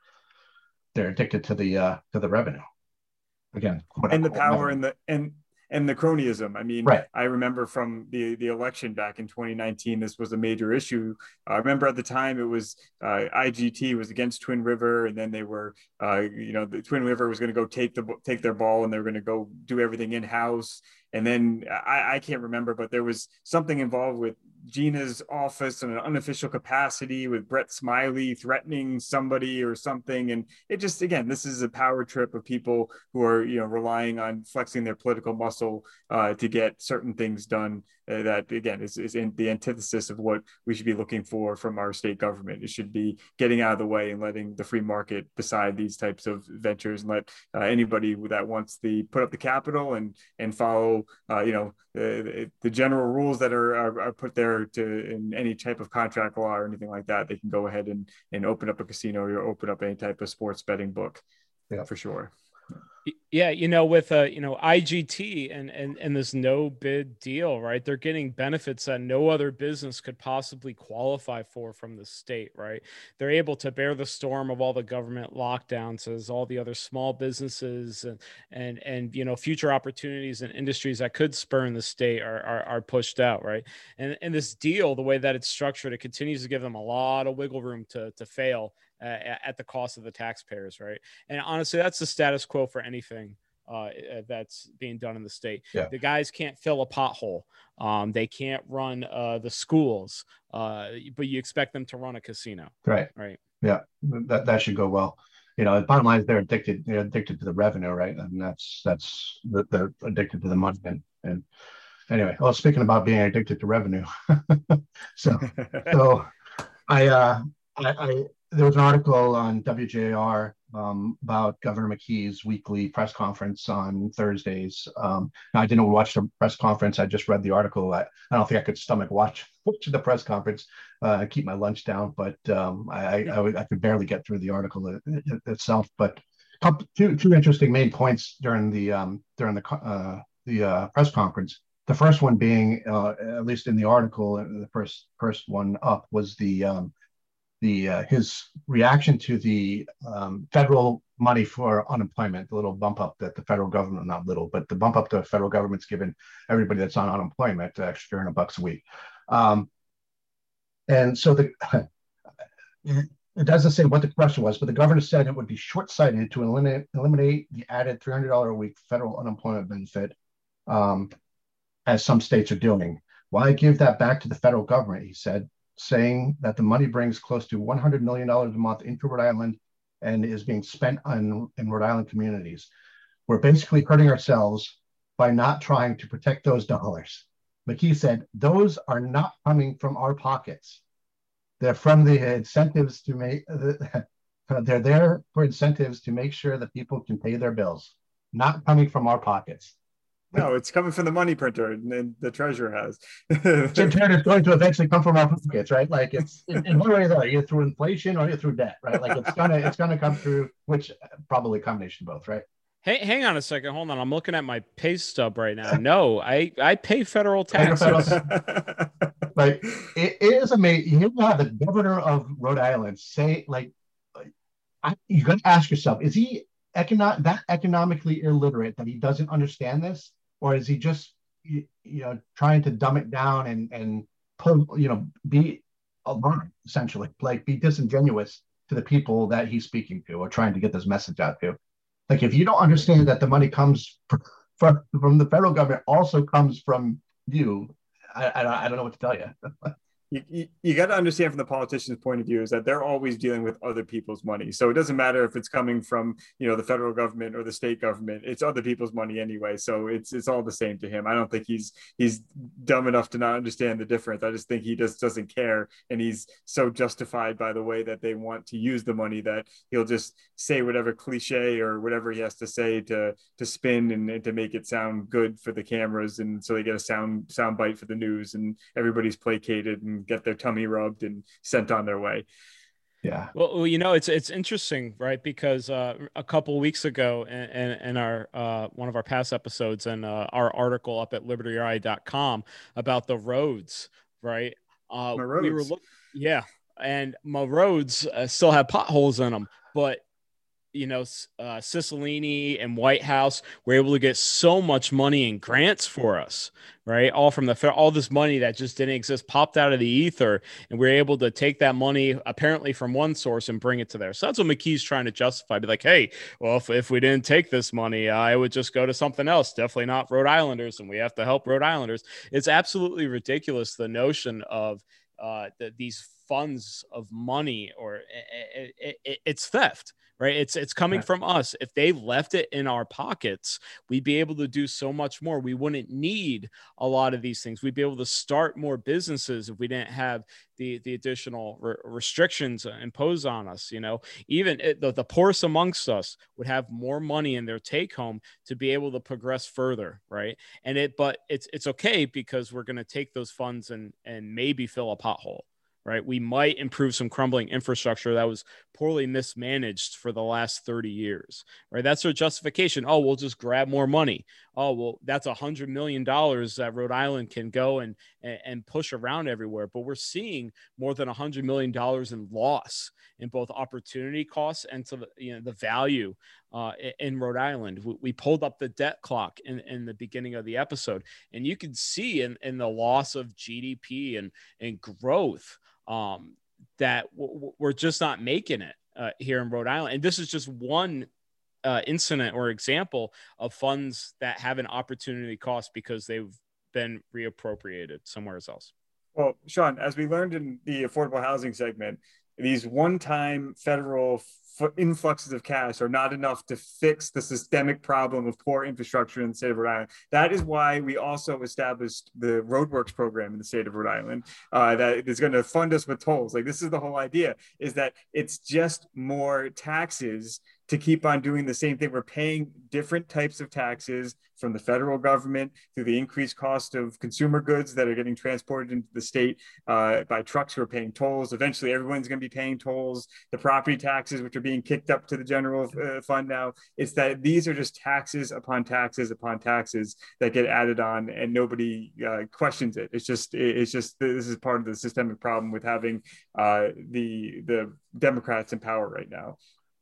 they're addicted to the uh, to the revenue again, and the power and the and and the cronyism. I mean, right. I remember from the the election back in twenty nineteen, this was a major issue. I remember at the time it was uh, I G T was against Twin River, and then they were, uh, you know, the Twin River was going to go take the take their ball, and they were going to go do everything in house. And then I, I can't remember, but there was something involved with Gina's office in an unofficial capacity with Brett Smiley threatening somebody or something. And it just, again, this is a power trip of people who are, you know, relying on flexing their political muscle uh, to get certain things done. Uh, that, again, is, is in the antithesis of what we should be looking for from our state government. It should be getting out of the way and letting the free market decide these types of ventures, and let uh, anybody that wants the put up the capital and and follow, uh, you know, uh, the general rules that are, are, are put there to in any type of contract law or anything like that. They can go ahead and and open up a casino or open up any type of sports betting book. Yeah, for sure. Yeah, you know, with uh, you know, I G T and and and this no bid deal, right? They're getting benefits that no other business could possibly qualify for from the state, right? They're able to bear the storm of all the government lockdowns as all the other small businesses and and and you know, future opportunities and industries that could spur in the state are are, are pushed out, right? And and this deal, the way that it's structured, it continues to give them a lot of wiggle room to to fail Uh, at the cost of the taxpayers, right? And honestly, that's the status quo for anything uh, that's being done in the state. Yeah. The guys can't fill a pothole. Um, they can't run uh, the schools, uh, but you expect them to run a casino. Right. Right. Yeah. That, that should go well. You know, the bottom line is they're addicted. They're addicted to the revenue, right? And that's that's they're addicted to the money. And, and anyway, well, speaking about being addicted to revenue, so so I uh, I. I there was an article on W J R um, about Governor McKee's weekly press conference on Thursdays. Um, I didn't watch the press conference. I just read the article. I, I don't think I could stomach watch, watch the press conference, uh, keep my lunch down, but um, I, I, I could barely get through the article it, it, itself. But two, two interesting main points during the, um, during the, uh, the uh, press conference. The first one being, uh, at least in the article, the first, first one up was the, um, the uh, his reaction to the um, federal money for unemployment, the little bump up that the federal government, not little, but the bump up the federal government's given everybody that's on unemployment, uh, extra hundred bucks a week. Um, and so the it doesn't say what the question was, but the governor said it would be short-sighted to eliminate, eliminate the added three hundred dollars a week federal unemployment benefit, um, as some states are doing. Why give that back to the federal government, he said, saying that the money brings close to one hundred million dollars a month into Rhode Island and is being spent on in Rhode Island communities. We're basically hurting ourselves by not trying to protect those dollars. McKee said, those are not coming from our pockets. They're from the incentives to make, they're there for incentives to make sure that people can pay their bills, not coming from our pockets. No, it's coming from the money printer, and the treasurer has. Jim Turner is going to eventually come from our pockets, right? Like it's in, in one way or the other, either through inflation or either through debt, right? Like it's gonna it's gonna come through, which probably a combination of both, right? Hey, hang on a second, hold on. I'm looking at my pay stub right now. No, I I pay federal taxes. Like it, it is amazing. You have the governor of Rhode Island say, like, I, you got to ask yourself: is he econo- that economically illiterate that he doesn't understand this? Or is he just you, you know, trying to dumb it down and and put, you know, be alarmed, essentially, like be disingenuous to the people that he's speaking to or trying to get this message out to. Like, if you don't understand that the money comes from from the federal government, also comes from you, I I, I don't know what to tell you. You, you, you got to understand from the politician's point of view is that they're always dealing with other people's money. So it doesn't matter if it's coming from, you know, the federal government or the state government, it's other people's money anyway. So it's, it's all the same to him. I don't think he's, he's dumb enough to not understand the difference. I just think he just doesn't care. And he's so justified by the way that they want to use the money that he'll just say whatever cliche or whatever he has to say to, to spin and, and to make it sound good for the cameras. And so they get a sound, sound bite for the news and everybody's placated and get their tummy rubbed and sent on their way. Yeah. Well, you know, it's it's interesting, right? Because uh, a couple of weeks ago, in, in, in our uh, one of our past episodes, and uh, our article up at liberty r i dot com about the roads, right? Uh, My roads. We were looking, yeah, and my roads uh, still have potholes in them, but you know, uh, Cicilline and White House were able to get so much money in grants for us, right? All from the all this money that just didn't exist popped out of the ether, and we we're able to take that money apparently from one source and bring it to there. So that's what McKee's trying to justify. Be like, hey, well, if, if we didn't take this money, uh, I would just go to something else. Definitely not Rhode Islanders, and we have to help Rhode Islanders. It's absolutely ridiculous, the notion of uh, the, these funds of money, or it, it, it, it's theft. Right. It's it's coming Right. from us. If they left it in our pockets, we'd be able to do so much more. We wouldn't need a lot of these things. We'd be able to start more businesses if we didn't have the, the additional re- restrictions imposed on us. You know, even it, the, the poorest amongst us would have more money in their take home to be able to progress further. Right. And it but it's it's OK, because we're going to take those funds and and maybe fill a pothole. Right. We might improve some crumbling infrastructure that was poorly mismanaged for the last thirty years. Right. That's their justification. Oh, we'll just grab more money. Oh, well, that's a hundred million dollars that Rhode Island can go and, and push around everywhere. But we're seeing more than a hundred million dollars in loss in both opportunity costs and to the, you know, the value uh, in Rhode Island. We, we pulled up the debt clock in, in the beginning of the episode, and you can see in, in the loss of G D P and, and growth um, that w- we're just not making it uh, here in Rhode Island. And this is just one uh, incident or example of funds that have an opportunity cost because they've been reappropriated somewhere else. Well, Sean, as we learned in the affordable housing segment, these one-time federal f- influxes of cash are not enough to fix the systemic problem of poor infrastructure in the state of Rhode Island. That is why we also established the Roadworks program in the state of Rhode Island uh, that is going to fund us with tolls. Like, this is the whole idea, is that it's just more taxes to keep on doing the same thing. We're paying different types of taxes from the federal government through the increased cost of consumer goods that are getting transported into the state uh, by trucks who are paying tolls. Eventually, everyone's going to be paying tolls. The property taxes, which are being kicked up to the general uh, fund now, it's that these are just taxes upon taxes upon taxes that get added on, and nobody uh, questions it. It's just, it's just, this is part of the systemic problem with having uh, the the Democrats in power right now.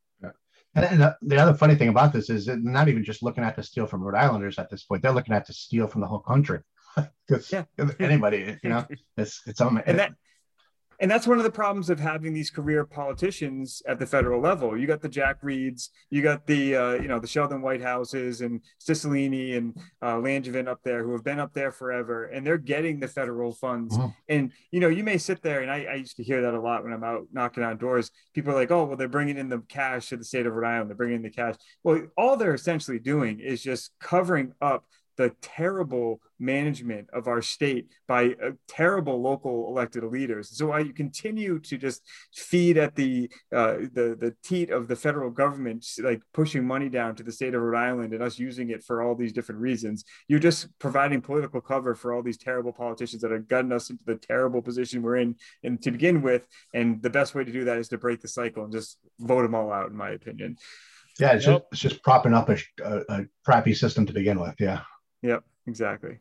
And the, the other funny thing about this is they're not even just looking at to steal from Rhode Islanders at this point. They're looking at to steal from the whole country. Because yeah. anybody, you know, it's it's on. And that, and that's one of the problems of having these career politicians at the federal level. You got the Jack Reeds, you got the uh, you know the Sheldon Whitehouses and Cicilline and uh, Langevin up there who have been up there forever, and they're getting the federal funds. Mm-hmm. And you know, you may sit there, and I, I used to hear that a lot when I'm out knocking on doors. People are like, "Oh, well, they're bringing in the cash to the state of Rhode Island. They're bringing in the cash." Well, all they're essentially doing is just covering up the terrible management of our state by uh, terrible local elected leaders. So while you continue to just feed at the uh, the the teat of the federal government, like pushing money down to the state of Rhode Island and us using it for all these different reasons, you're just providing political cover for all these terrible politicians that are gutting us into the terrible position we're in, and to begin with. And the best way to do that is to break the cycle and just vote them all out, in my opinion. Yeah, it's, yep. just, it's just propping up a, a, a crappy system to begin with. Yeah. Yep, exactly.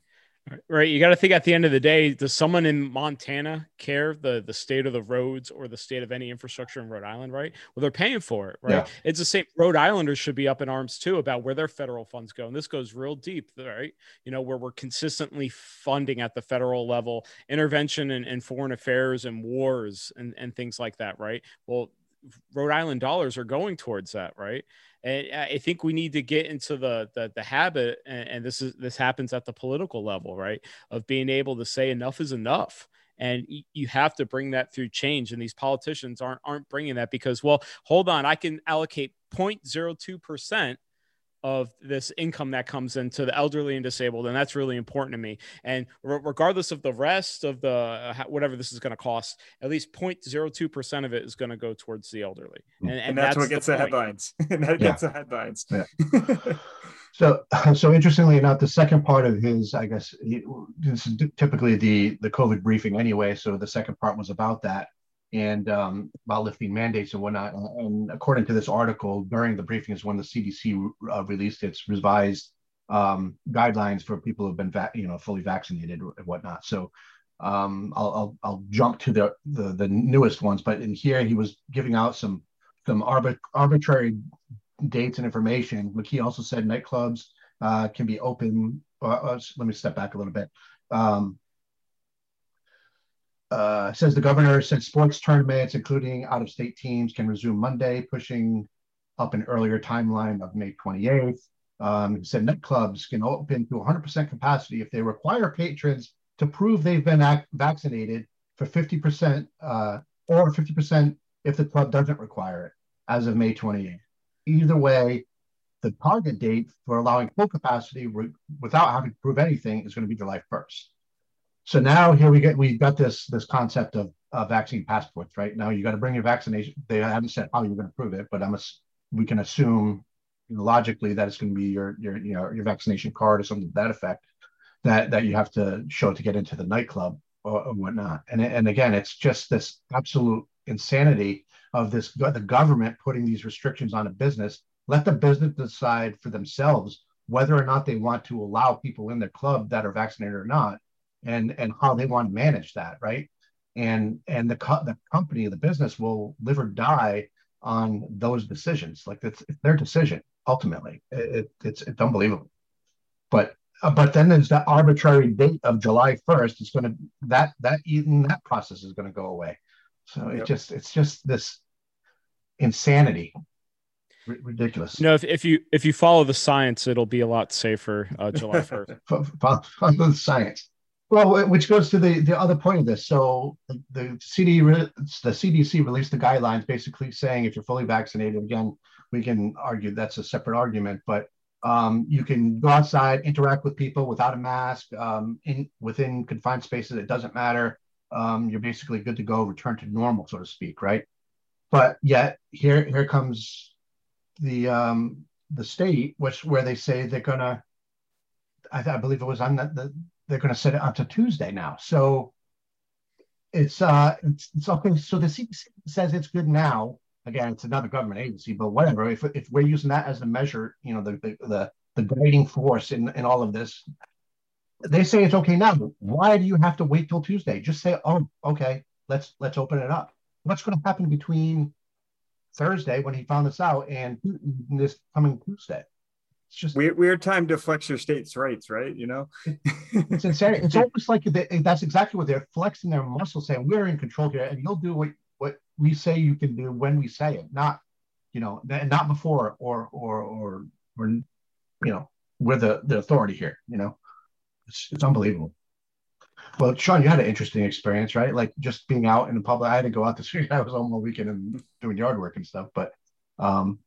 Right. You got to think at the end of the day, does someone in Montana care the, the state of the roads or the state of any infrastructure in Rhode Island? Right. Well, they're paying for it. Right. Yeah. It's the same. Rhode Islanders should be up in arms too about where their federal funds go. And this goes real deep, right? You know, where we're consistently funding at the federal level, intervention in, in foreign affairs and wars and, and things like that. Right. Well, Rhode Island dollars are going towards that. Right. And I think we need to get into the the, the habit, and, and this is this happens at the political level, right, of being able to say enough is enough, and y- you have to bring that through change. And these politicians aren't aren't bringing that because, well, hold on, I can allocate zero point zero two percent of this income that comes into the elderly and disabled, and that's really important to me. And re- regardless of the rest of the uh, whatever this is going to cost, at least zero point zero two percent of it is going to go towards the elderly, and, and, and that's, that's what gets the, the headlines. And that yeah. gets the headlines. Yeah. so, so interestingly enough, the second part of his, I guess, he, this is typically the the COVID briefing anyway. So the second part was about that. And um, about lifting mandates and whatnot. And according to this article, during the briefing is when the C D C uh, released its revised um, guidelines for people who have been, va- you know, fully vaccinated and whatnot. So um, I'll, I'll I'll jump to the, the the newest ones. But in here, he was giving out some some arbit- arbitrary dates and information. McKee also said nightclubs uh, can be open. Uh, uh, let me step back a little bit. Um, Uh, says the governor said sports tournaments, including out-of-state teams, can resume Monday, pushing up an earlier timeline of May twenty-eighth. Um, he said nightclubs can open to one hundred percent capacity if they require patrons to prove they've been ac- vaccinated for fifty percent uh, or fifty percent if the club doesn't require it as of May twenty-eighth. Either way, the target date for allowing full capacity re- without having to prove anything is going to be July first. So now here we get we got this this concept of uh, vaccine passports, right? Now you got to bring your vaccination. They haven't said how you're going to prove it, but I'm a, we can assume you know, logically that it's going to be your your you know your vaccination card or something to that effect that that you have to show to get into the nightclub or, or whatnot. And and again, it's just this absolute insanity of this the government putting these restrictions on a business. Let the business decide for themselves whether or not they want to allow people in their club that are vaccinated or not. And and how they want to manage that, right? And and the co- the company, the business will live or die on those decisions. Like it's, it's their decision ultimately. It, it, it's it's unbelievable. But uh, but then there's that arbitrary date of July first. It's going to that that even that process is going to go away. So it Yep. just it's just this insanity. R- ridiculous. You know, if, if you if you follow the science, it'll be a lot safer uh, July first. Follow the science. Well, which goes to the, the other point of this. So the, the C D the C D C released the guidelines basically saying if you're fully vaccinated, again, we can argue that's a separate argument, but um, you can go outside, interact with people without a mask, um, in within confined spaces. It doesn't matter. Um, you're basically good to go, return to normal, so to speak, right? But yet here here comes the um, the state, which where they say they're gonna. I, I believe it was on the, the they're going to set it up to Tuesday now. So it's uh it's, it's okay. So the C D C says it's good now. Again, it's another government agency, but whatever. If if we're using that as the measure, you know, the the the, the guiding force in, in all of this, they say it's okay now. But why do you have to wait till Tuesday? Just say, oh, okay, let's let's open it up. What's going to happen between Thursday when he found this out and this coming Tuesday? It's just weird, weird time to flex your state's rights, right? You know, it's insane. It's almost like they, that's exactly what they're flexing their muscles, saying we're in control here, and you'll do what, what we say you can do when we say it, not, you know, not before or or or or you know, we're the the authority here. You know, it's it's unbelievable. Well, Sean, you had an interesting experience, right? Like just being out in the public. I had to go out this week. I was home all weekend and doing yard work and stuff, but. um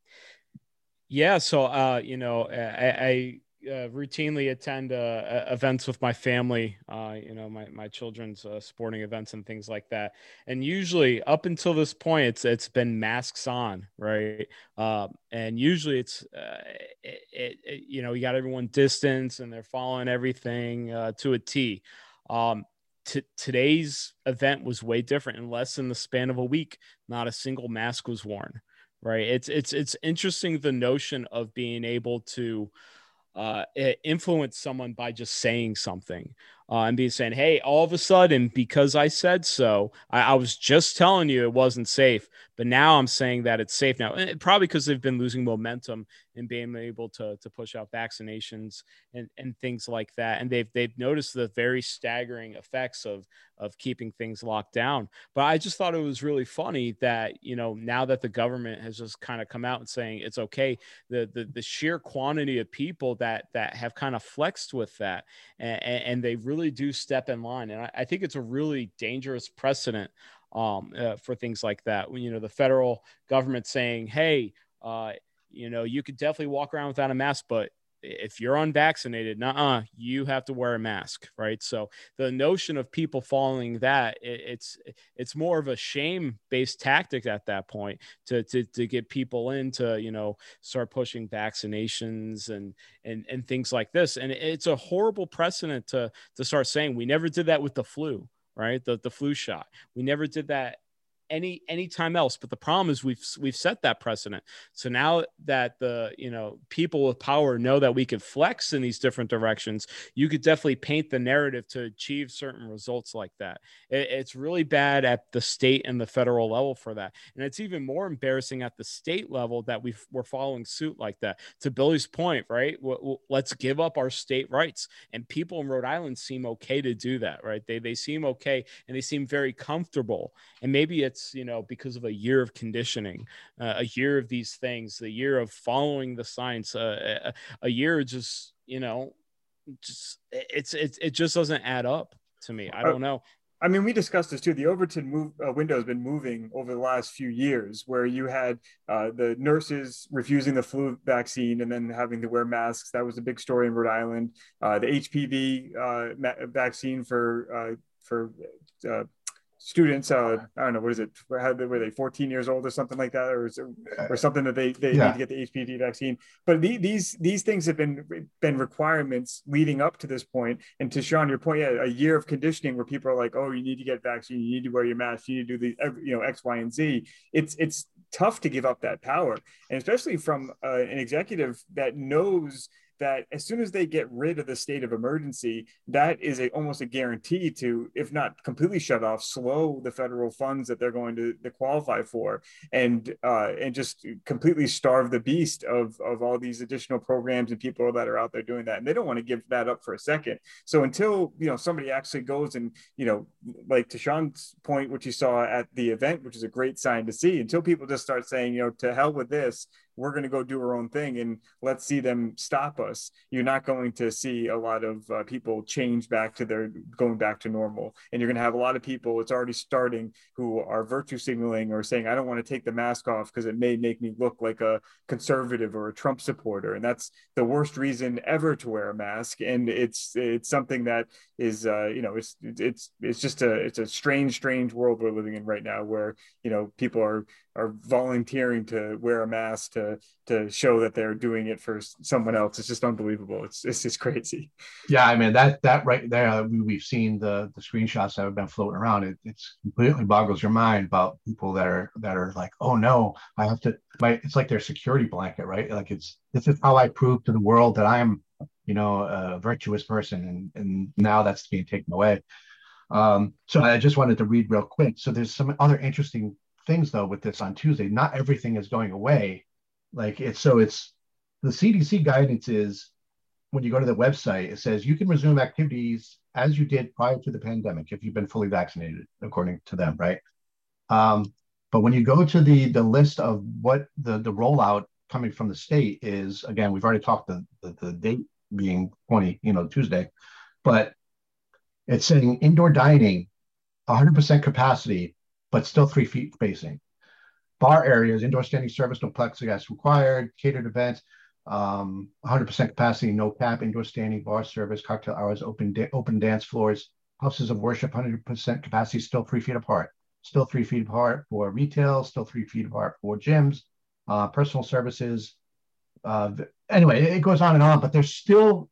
Yeah, so uh, you know, I, I uh, routinely attend uh, events with my family. Uh, you know, my my children's uh, sporting events and things like that. And usually, up until this point, it's it's been masks on, right? Uh, and usually, it's uh, it, it, it, you know, you got everyone distance and they're following everything uh, to a T. Um, T- today's event was way different. In less than the span of a week, not a single mask was worn. Right. It's, it's, it's interesting. The notion of being able to uh, influence someone by just saying something uh, and being saying, hey, all of a sudden, because I said so, I, I was just telling you it wasn't safe, but now I'm saying that it's safe now. And probably because they've been losing momentum in being able to, to push out vaccinations and, and things like that. And they've, they've noticed the very staggering effects of, of keeping things locked down. But I just thought it was really funny that, you know, now that the government has just kind of come out and saying it's okay, the, the, the sheer quantity of people that, that have kind of flexed with that, and, and they really do step in line. And I, I think it's a really dangerous precedent um, uh, for things like that. When, you know, the federal government saying, hey, uh, you know, you could definitely walk around without a mask, but if you're unvaccinated, nuh-uh, you have to wear a mask, right? So the notion of people following that, it, it's it's more of a shame-based tactic at that point to, to to get people in to, you know, start pushing vaccinations and and and things like this. And it's a horrible precedent to to start saying we never did that with the flu, right? The the flu shot. We never did that any any time else. But the problem is we've we've set that precedent. So now that the, you know, people with power know that we could flex in these different directions, you could definitely paint the narrative to achieve certain results like that. It, it's really bad at the state and the federal level for that. And it's even more embarrassing at the state level that we've, we're following suit like that. To Billy's point, right? Let's give up our state rights. And people in Rhode Island seem okay to do that, right? They, they seem okay, and they seem very comfortable. And maybe it's, you know, because of a year of conditioning, uh, a year of these things, the year of following the science, uh, a, a year just, you know, just it's, it's, it just doesn't add up to me. I don't know. I mean, we discussed this too. The Overton move, uh, window has been moving over the last few years, where you had uh, the nurses refusing the flu vaccine and then having to wear masks. That was a big story in Rhode Island. Uh, the H P V uh, ma- vaccine for uh, for uh, students, uh, I don't know, what is it? How, were they fourteen years old or something like that, or is it, or something that they, they yeah. need to get the H P V vaccine? But the, these these things have been been requirements leading up to this point. And to Sean, your point, yeah, a year of conditioning where people are like, oh, you need to get vaccine, you need to wear your mask, you need to do the, you know, X, Y, and Z. It's it's tough to give up that power, and especially from uh, an executive that knows that as soon as they get rid of the state of emergency, that is a, almost a guarantee to, if not completely shut off, slow the federal funds that they're going to, to qualify for, and uh, and just completely starve the beast of, of all these additional programs and people that are out there doing that. And they don't want to give that up for a second. So until, you know, somebody actually goes and, you know, like to Sean's point, which you saw at the event, which is a great sign to see, until people just start saying, you know, to hell with this, we're going to go do our own thing and let's see them stop us, you're not going to see a lot of uh, people change back to their going back to normal. And you're going to have a lot of people, it's already starting, who are virtue signaling or saying, I don't want to take the mask off because it may make me look like a conservative or a Trump supporter. And that's the worst reason ever to wear a mask. And it's, it's something that is, uh, you know, it's, it's, it's just a, it's a strange, strange world we're living in right now, where, you know, people are, are volunteering to wear a mask to to show that they're doing it for someone else. It's just unbelievable. It's it's just crazy. Yeah, I mean, that that right there, we've seen the the screenshots that have been floating around. It it's completely boggles your mind about people that are that are like, oh no, I have to. My it's like their security blanket, right? Like it's this is how I prove to the world that I'm, you know, a virtuous person, and and now that's being taken away. Um, so I just wanted to read real quick. So there's some other interesting things though with this on Tuesday. Not everything is going away. Like it's so it's the C D C guidance is, when you go to the website, it says you can resume activities as you did prior to the pandemic if you've been fully vaccinated, according to them, right? Um, but when you go to the the list of what the the rollout coming from the state is, again, we've already talked the the, the date being twenty, you know, Tuesday, but it's saying indoor dining, one hundred percent capacity, but still three feet spacing. Bar areas, indoor standing service, no plexiglass required. Catered events, um, one hundred percent capacity, no cap. Indoor standing bar service, cocktail hours, open da- open dance floors. Houses of worship, one hundred percent capacity, still three feet apart. Still three feet apart for retail, still three feet apart for gyms, uh, personal services. Uh, anyway, it goes on and on, but there's still,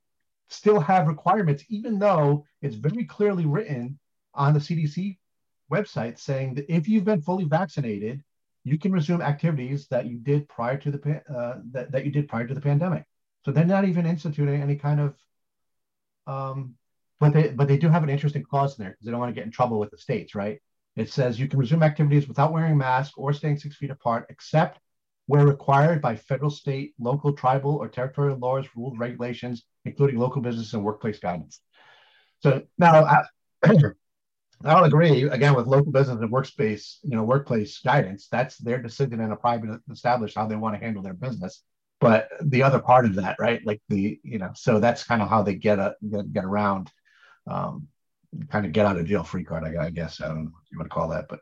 still have requirements, even though it's very clearly written on the C D C website saying that if you've been fully vaccinated, you can resume activities that you did prior to the uh, that, that you did prior to the pandemic. So they're not even instituting any kind of, um, but they but they do have an interesting clause in there because they don't want to get in trouble with the states, right? It says you can resume activities without wearing a mask or staying six feet apart, except where required by federal, state, local, tribal, or territorial laws, rules, regulations, including local business and workplace guidance. So now, I, I'll agree again with local business and workspace, you know, workplace guidance. That's their decision in a private establishment how they want to handle their business. But the other part of that, right? Like the, you know, so that's kind of how they get a get, get around, um, kind of get out of jail free card. I, I guess I don't know what you want to call that, but.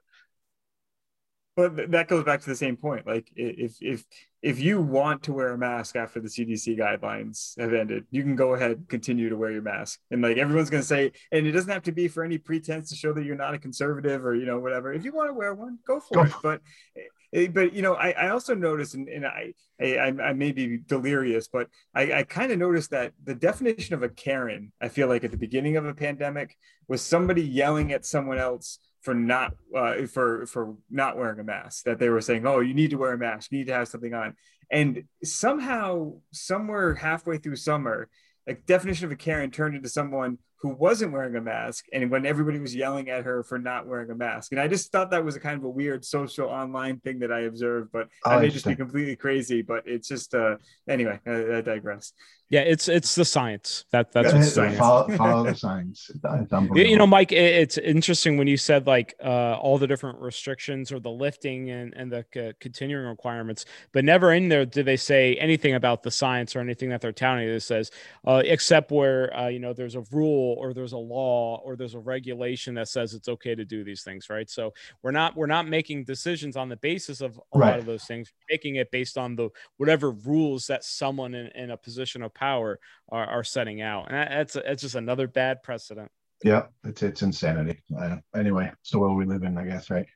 But that goes back to the same point. Like if if if you want to wear a mask after the C D C guidelines have ended, you can go ahead and continue to wear your mask. And like everyone's going to say, and it doesn't have to be for any pretense to show that you're not a conservative or, you know, whatever. If you want to wear one, go for go. it. But but you know, I, I also noticed, and, and I, I I may be delirious, but I, I kind of noticed that the definition of a Karen, I feel like at the beginning of a pandemic, was somebody yelling at someone else for not uh, for for not wearing a mask, that they were saying, oh, you need to wear a mask, you need to have something on. And somehow, somewhere halfway through summer, a definition of a Karen turned into someone who wasn't wearing a mask, and when everybody was yelling at her for not wearing a mask. And I just thought that was a kind of a weird social online thing that I observed, but oh, I may just be completely crazy, but it's just, uh, anyway, I, I digress. Yeah, it's it's the science. That that's what science. Follow, follow the science. You know, Mike, it's interesting when you said like uh, all the different restrictions or the lifting and and the uh, continuing requirements, but never in there do they say anything about the science or anything that they're touting that says uh, except where uh, you know there's a rule or there's a law or there's a regulation that says it's okay to do these things, right? So we're not we're not making decisions on the basis of a right. lot of those things. We're making it based on the whatever rules that someone in, in a position of power are, are setting out, and that's that's just another bad precedent. Yeah, it's it's insanity. Uh, anyway, it's the world we live in, I guess, right?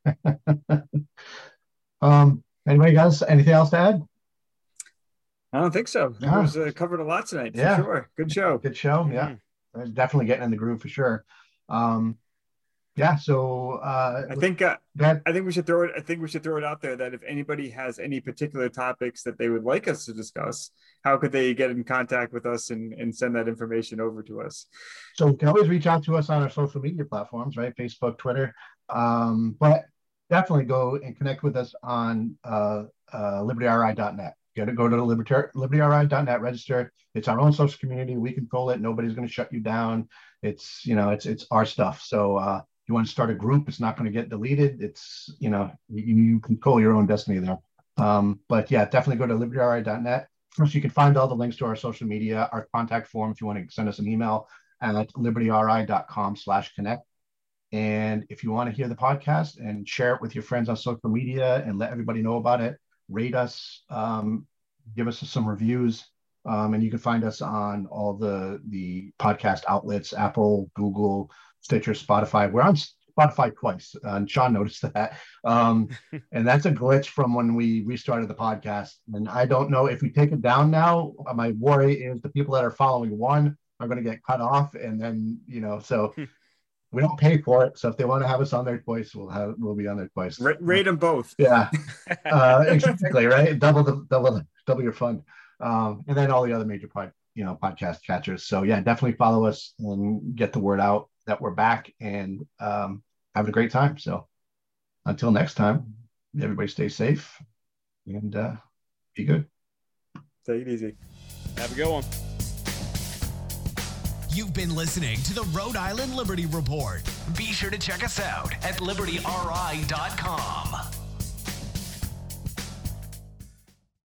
um, anybody guys, anything else to add? I don't think so. No. It was uh, covered a lot tonight. For yeah, sure. Good show. Good show. Yeah, mm-hmm. Definitely getting in the groove for sure. Um, yeah, so uh, I think uh, that, I think we should throw it. I think we should throw it out there that if anybody has any particular topics that they would like us to discuss, how could they get in contact with us and, and send that information over to us? So you can always reach out to us on our social media platforms, right? Facebook, Twitter, um, but definitely go and connect with us on uh, uh, liberty R I dot net. You got to go to liberty R I dot net, register. It's our own social community. We control it. Nobody's going to shut you down. It's, you know, it's it's our stuff. So uh, you want to start a group, it's not going to get deleted. It's, you know, you, you control your own destiny there. Um, but yeah, definitely go to liberty R I dot net. First, you can find all the links to our social media, our contact form if you want to send us an email at liberty R I dot com slash connect. And if you want to hear the podcast and share it with your friends on social media and let everybody know about it, rate us, um, give us some reviews. Um, and you can find us on all the, the podcast outlets, Apple, Google, Stitcher, Spotify. We're on Spotify twice, uh, and Sean noticed that. Um, and that's a glitch from when we restarted the podcast. And I don't know if we take it down now. My worry is the people that are following one are going to get cut off. And then, you know, so we don't pay for it. So if they want to have us on their twice, we'll have, we'll be on there twice. Rate, rate them both. Yeah, uh, exactly. Right. Double the, double, double your fund. Um, and then all the other major pod, you know, podcast catchers. So yeah, definitely follow us and get the word out that we're back and um, having a great time. So until next time, everybody stay safe and uh, be good. Take it easy. Have a good one. You've been listening to the Rhode Island Liberty Report. Be sure to check us out at liberty R I dot com.